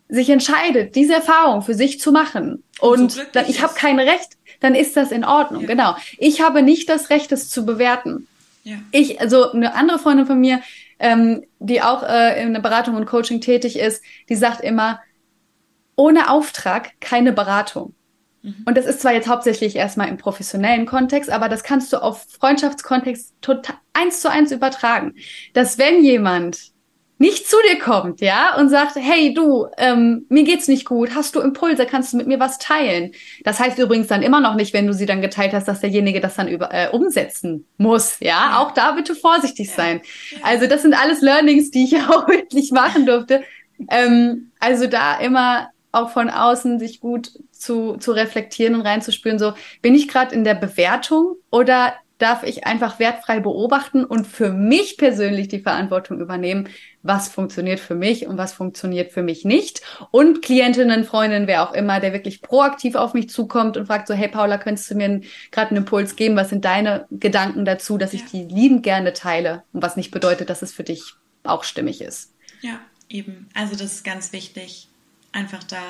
[SPEAKER 1] sich entscheidet, diese Erfahrung für sich zu machen und, und so dann, ich habe kein Recht, dann ist das in Ordnung. Ja. Genau. Ich habe nicht das Recht, es zu bewerten. Ja. Ich, also eine andere Freundin von mir, ähm, die auch äh, in der Beratung und Coaching tätig ist, die sagt immer, ohne Auftrag keine Beratung. Mhm. Und das ist zwar jetzt hauptsächlich erstmal im professionellen Kontext, aber das kannst du auf Freundschaftskontext total eins zu eins übertragen. Dass wenn jemand nicht zu dir kommt, ja, und sagt, hey, du, ähm, mir geht's nicht gut, hast du Impulse, kannst du mit mir was teilen? Das heißt übrigens dann immer noch nicht, wenn du sie dann geteilt hast, dass derjenige das dann über, äh, umsetzen muss, ja? Ja. Auch da bitte vorsichtig ja. sein. Ja. Also das sind alles Learnings, die ich auch wirklich machen durfte. Ähm, also da immer auch von außen sich gut zu, zu reflektieren und reinzuspüren, so, bin ich gerade in der Bewertung oder darf ich einfach wertfrei beobachten und für mich persönlich die Verantwortung übernehmen, was funktioniert für mich und was funktioniert für mich nicht. Und Klientinnen, Freundinnen, wer auch immer, der wirklich proaktiv auf mich zukommt und fragt so, hey Paula, könntest du mir gerade einen Impuls geben? Was sind deine Gedanken dazu, dass ich die liebend gerne teile? Und was nicht bedeutet, dass es für dich auch stimmig ist.
[SPEAKER 2] Ja, eben. Also das ist ganz wichtig, einfach da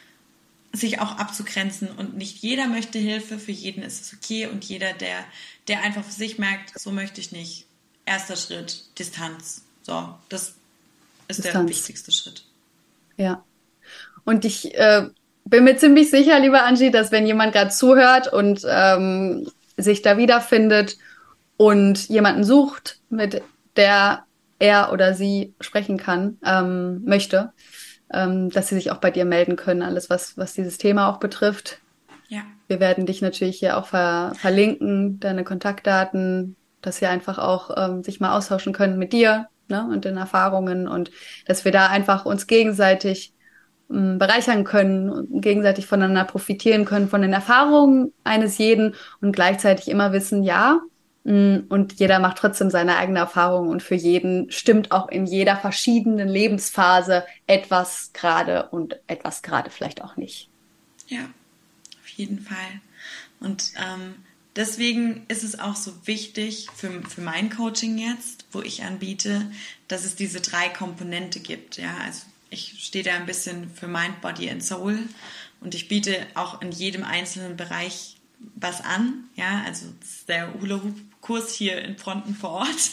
[SPEAKER 2] sich auch abzugrenzen und nicht jeder möchte Hilfe, für jeden ist es okay und jeder, der, der einfach für sich merkt, so möchte ich nicht. Erster Schritt, Distanz. So, das ist Distanz. Der wichtigste Schritt.
[SPEAKER 1] Ja. Und ich äh, bin mir ziemlich sicher, liebe Angie, dass wenn jemand gerade zuhört und ähm, sich da wiederfindet und jemanden sucht, mit der er oder sie sprechen kann, ähm, möchte, ähm, dass sie sich auch bei dir melden können, alles was, was dieses Thema auch betrifft.
[SPEAKER 2] Ja.
[SPEAKER 1] Wir werden dich natürlich hier auch ver- verlinken, deine Kontaktdaten, dass sie einfach auch ähm, sich mal austauschen können mit dir, ne, und den Erfahrungen und dass wir da einfach uns gegenseitig ähm, bereichern können und gegenseitig voneinander profitieren können von den Erfahrungen eines jeden und gleichzeitig immer wissen, ja, mh, und jeder macht trotzdem seine eigene Erfahrung und für jeden stimmt auch in jeder verschiedenen Lebensphase etwas gerade und etwas gerade vielleicht auch nicht.
[SPEAKER 2] Ja, auf jeden Fall. Und ähm, deswegen ist es auch so wichtig für, für mein Coaching jetzt, wo ich anbiete, dass es diese drei Komponente gibt. Ja, also ich stehe da ein bisschen für Mind, Body and Soul und ich biete auch in jedem einzelnen Bereich was an. Ja, also das ist der Hula-Hoop-Kurs hier in Pfronten vor Ort.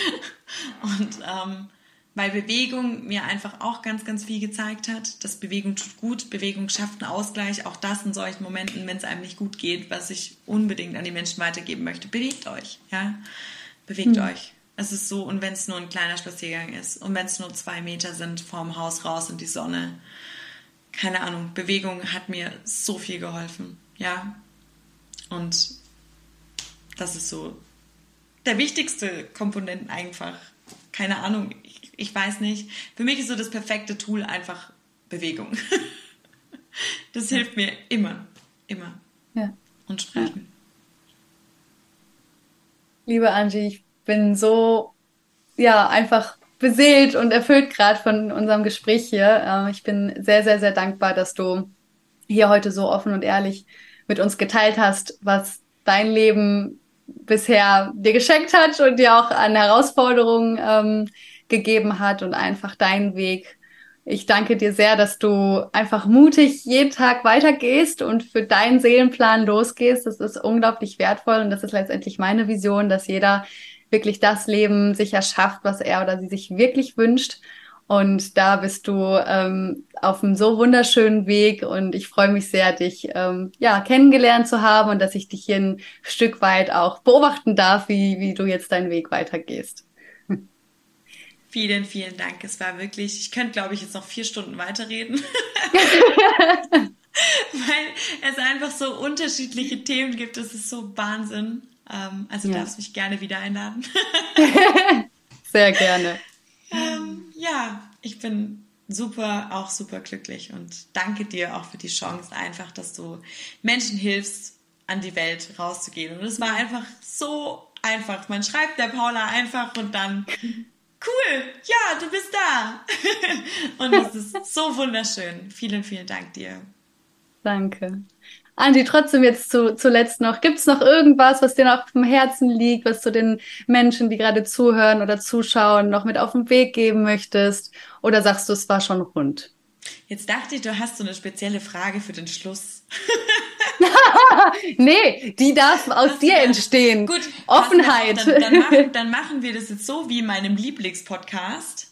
[SPEAKER 2] Und ähm, weil Bewegung mir einfach auch ganz, ganz viel gezeigt hat, dass Bewegung tut gut, Bewegung schafft einen Ausgleich, auch das in solchen Momenten, wenn es einem nicht gut geht, was ich unbedingt an die Menschen weitergeben möchte. Bewegt euch, ja, bewegt mhm. euch. Es ist so, und wenn es nur ein kleiner Spaziergang ist und wenn es nur zwei Meter sind vorm Haus raus in die Sonne, keine Ahnung, Bewegung hat mir so viel geholfen, ja, und das ist so der wichtigste Komponent einfach, keine Ahnung, ich, ich weiß nicht, für mich ist so das perfekte Tool einfach Bewegung. Das ja. hilft mir immer, immer.
[SPEAKER 1] Ja.
[SPEAKER 2] Und sprechen.
[SPEAKER 1] Ja. Liebe Angie, ich bin so, ja, einfach beseelt und erfüllt gerade von unserem Gespräch hier. Ich bin sehr, sehr, sehr dankbar, dass du hier heute so offen und ehrlich mit uns geteilt hast, was dein Leben bisher dir geschenkt hat und dir auch an Herausforderungen ähm, gegeben hat und einfach deinen Weg. Ich danke dir sehr, dass du einfach mutig jeden Tag weitergehst und für deinen Seelenplan losgehst. Das ist unglaublich wertvoll und das ist letztendlich meine Vision, dass jeder wirklich das Leben sich erschafft, was er oder sie sich wirklich wünscht. Und da bist du ähm, auf einem so wunderschönen Weg und ich freue mich sehr, dich ähm, ja kennengelernt zu haben und dass ich dich hier ein Stück weit auch beobachten darf, wie, wie du jetzt deinen Weg weitergehst.
[SPEAKER 2] Vielen, vielen Dank. Es war wirklich, ich könnte, glaube ich, jetzt noch vier Stunden weiterreden. Weil es einfach so unterschiedliche Themen gibt. Das ist so Wahnsinn. Ähm, also ja. darfst mich gerne wieder einladen.
[SPEAKER 1] Sehr gerne.
[SPEAKER 2] Ähm, ja, ich bin super, auch super glücklich und danke dir auch für die Chance einfach, dass du Menschen hilfst, an die Welt rauszugehen. Und es war einfach so einfach. Man schreibt der Paula einfach und dann, cool, ja, du bist da. Und es ist so wunderschön. Vielen, vielen Dank dir.
[SPEAKER 1] Danke. Andi, trotzdem jetzt zu, zuletzt noch, gibt es noch irgendwas, was dir noch auf dem Herzen liegt, was du den Menschen, die gerade zuhören oder zuschauen, noch mit auf den Weg geben möchtest? Oder sagst du, es war schon rund?
[SPEAKER 2] Jetzt dachte ich, du hast so eine spezielle Frage für den Schluss.
[SPEAKER 1] Nee, die darf aus
[SPEAKER 2] Hast
[SPEAKER 1] dir
[SPEAKER 2] du-
[SPEAKER 1] entstehen.
[SPEAKER 2] Gut,
[SPEAKER 1] Offenheit.
[SPEAKER 2] pass mir auf, Dann, dann, machen, dann machen wir das jetzt so wie in meinem Lieblingspodcast.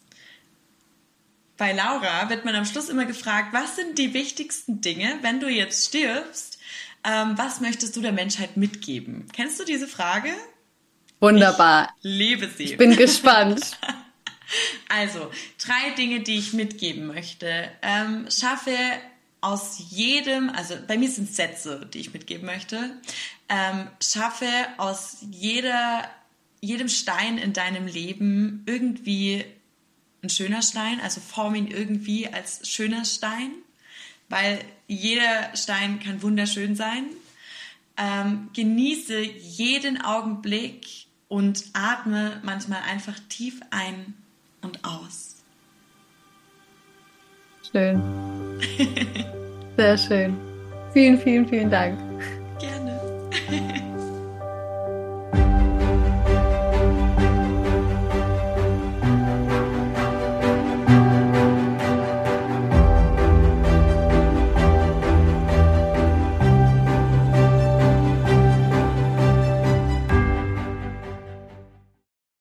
[SPEAKER 2] Bei Laura wird man am Schluss immer gefragt, was sind die wichtigsten Dinge, wenn du jetzt stirbst, ähm, was möchtest du der Menschheit mitgeben? Kennst du diese Frage?
[SPEAKER 1] Wunderbar.
[SPEAKER 2] Ich liebe sie.
[SPEAKER 1] Ich bin gespannt.
[SPEAKER 2] Also, drei Dinge, die ich mitgeben möchte. Ähm, schaffe aus jedem, also bei mir sind es Sätze, die ich mitgeben möchte, ähm, schaffe aus jeder, jedem Stein in deinem Leben irgendwie ein schöner Stein, also form ihn irgendwie als schöner Stein, weil jeder Stein kann wunderschön sein. Ähm, genieße jeden Augenblick und atme manchmal einfach tief ein und aus.
[SPEAKER 1] Schön. Sehr schön. Vielen, vielen, vielen Dank.
[SPEAKER 2] Gerne.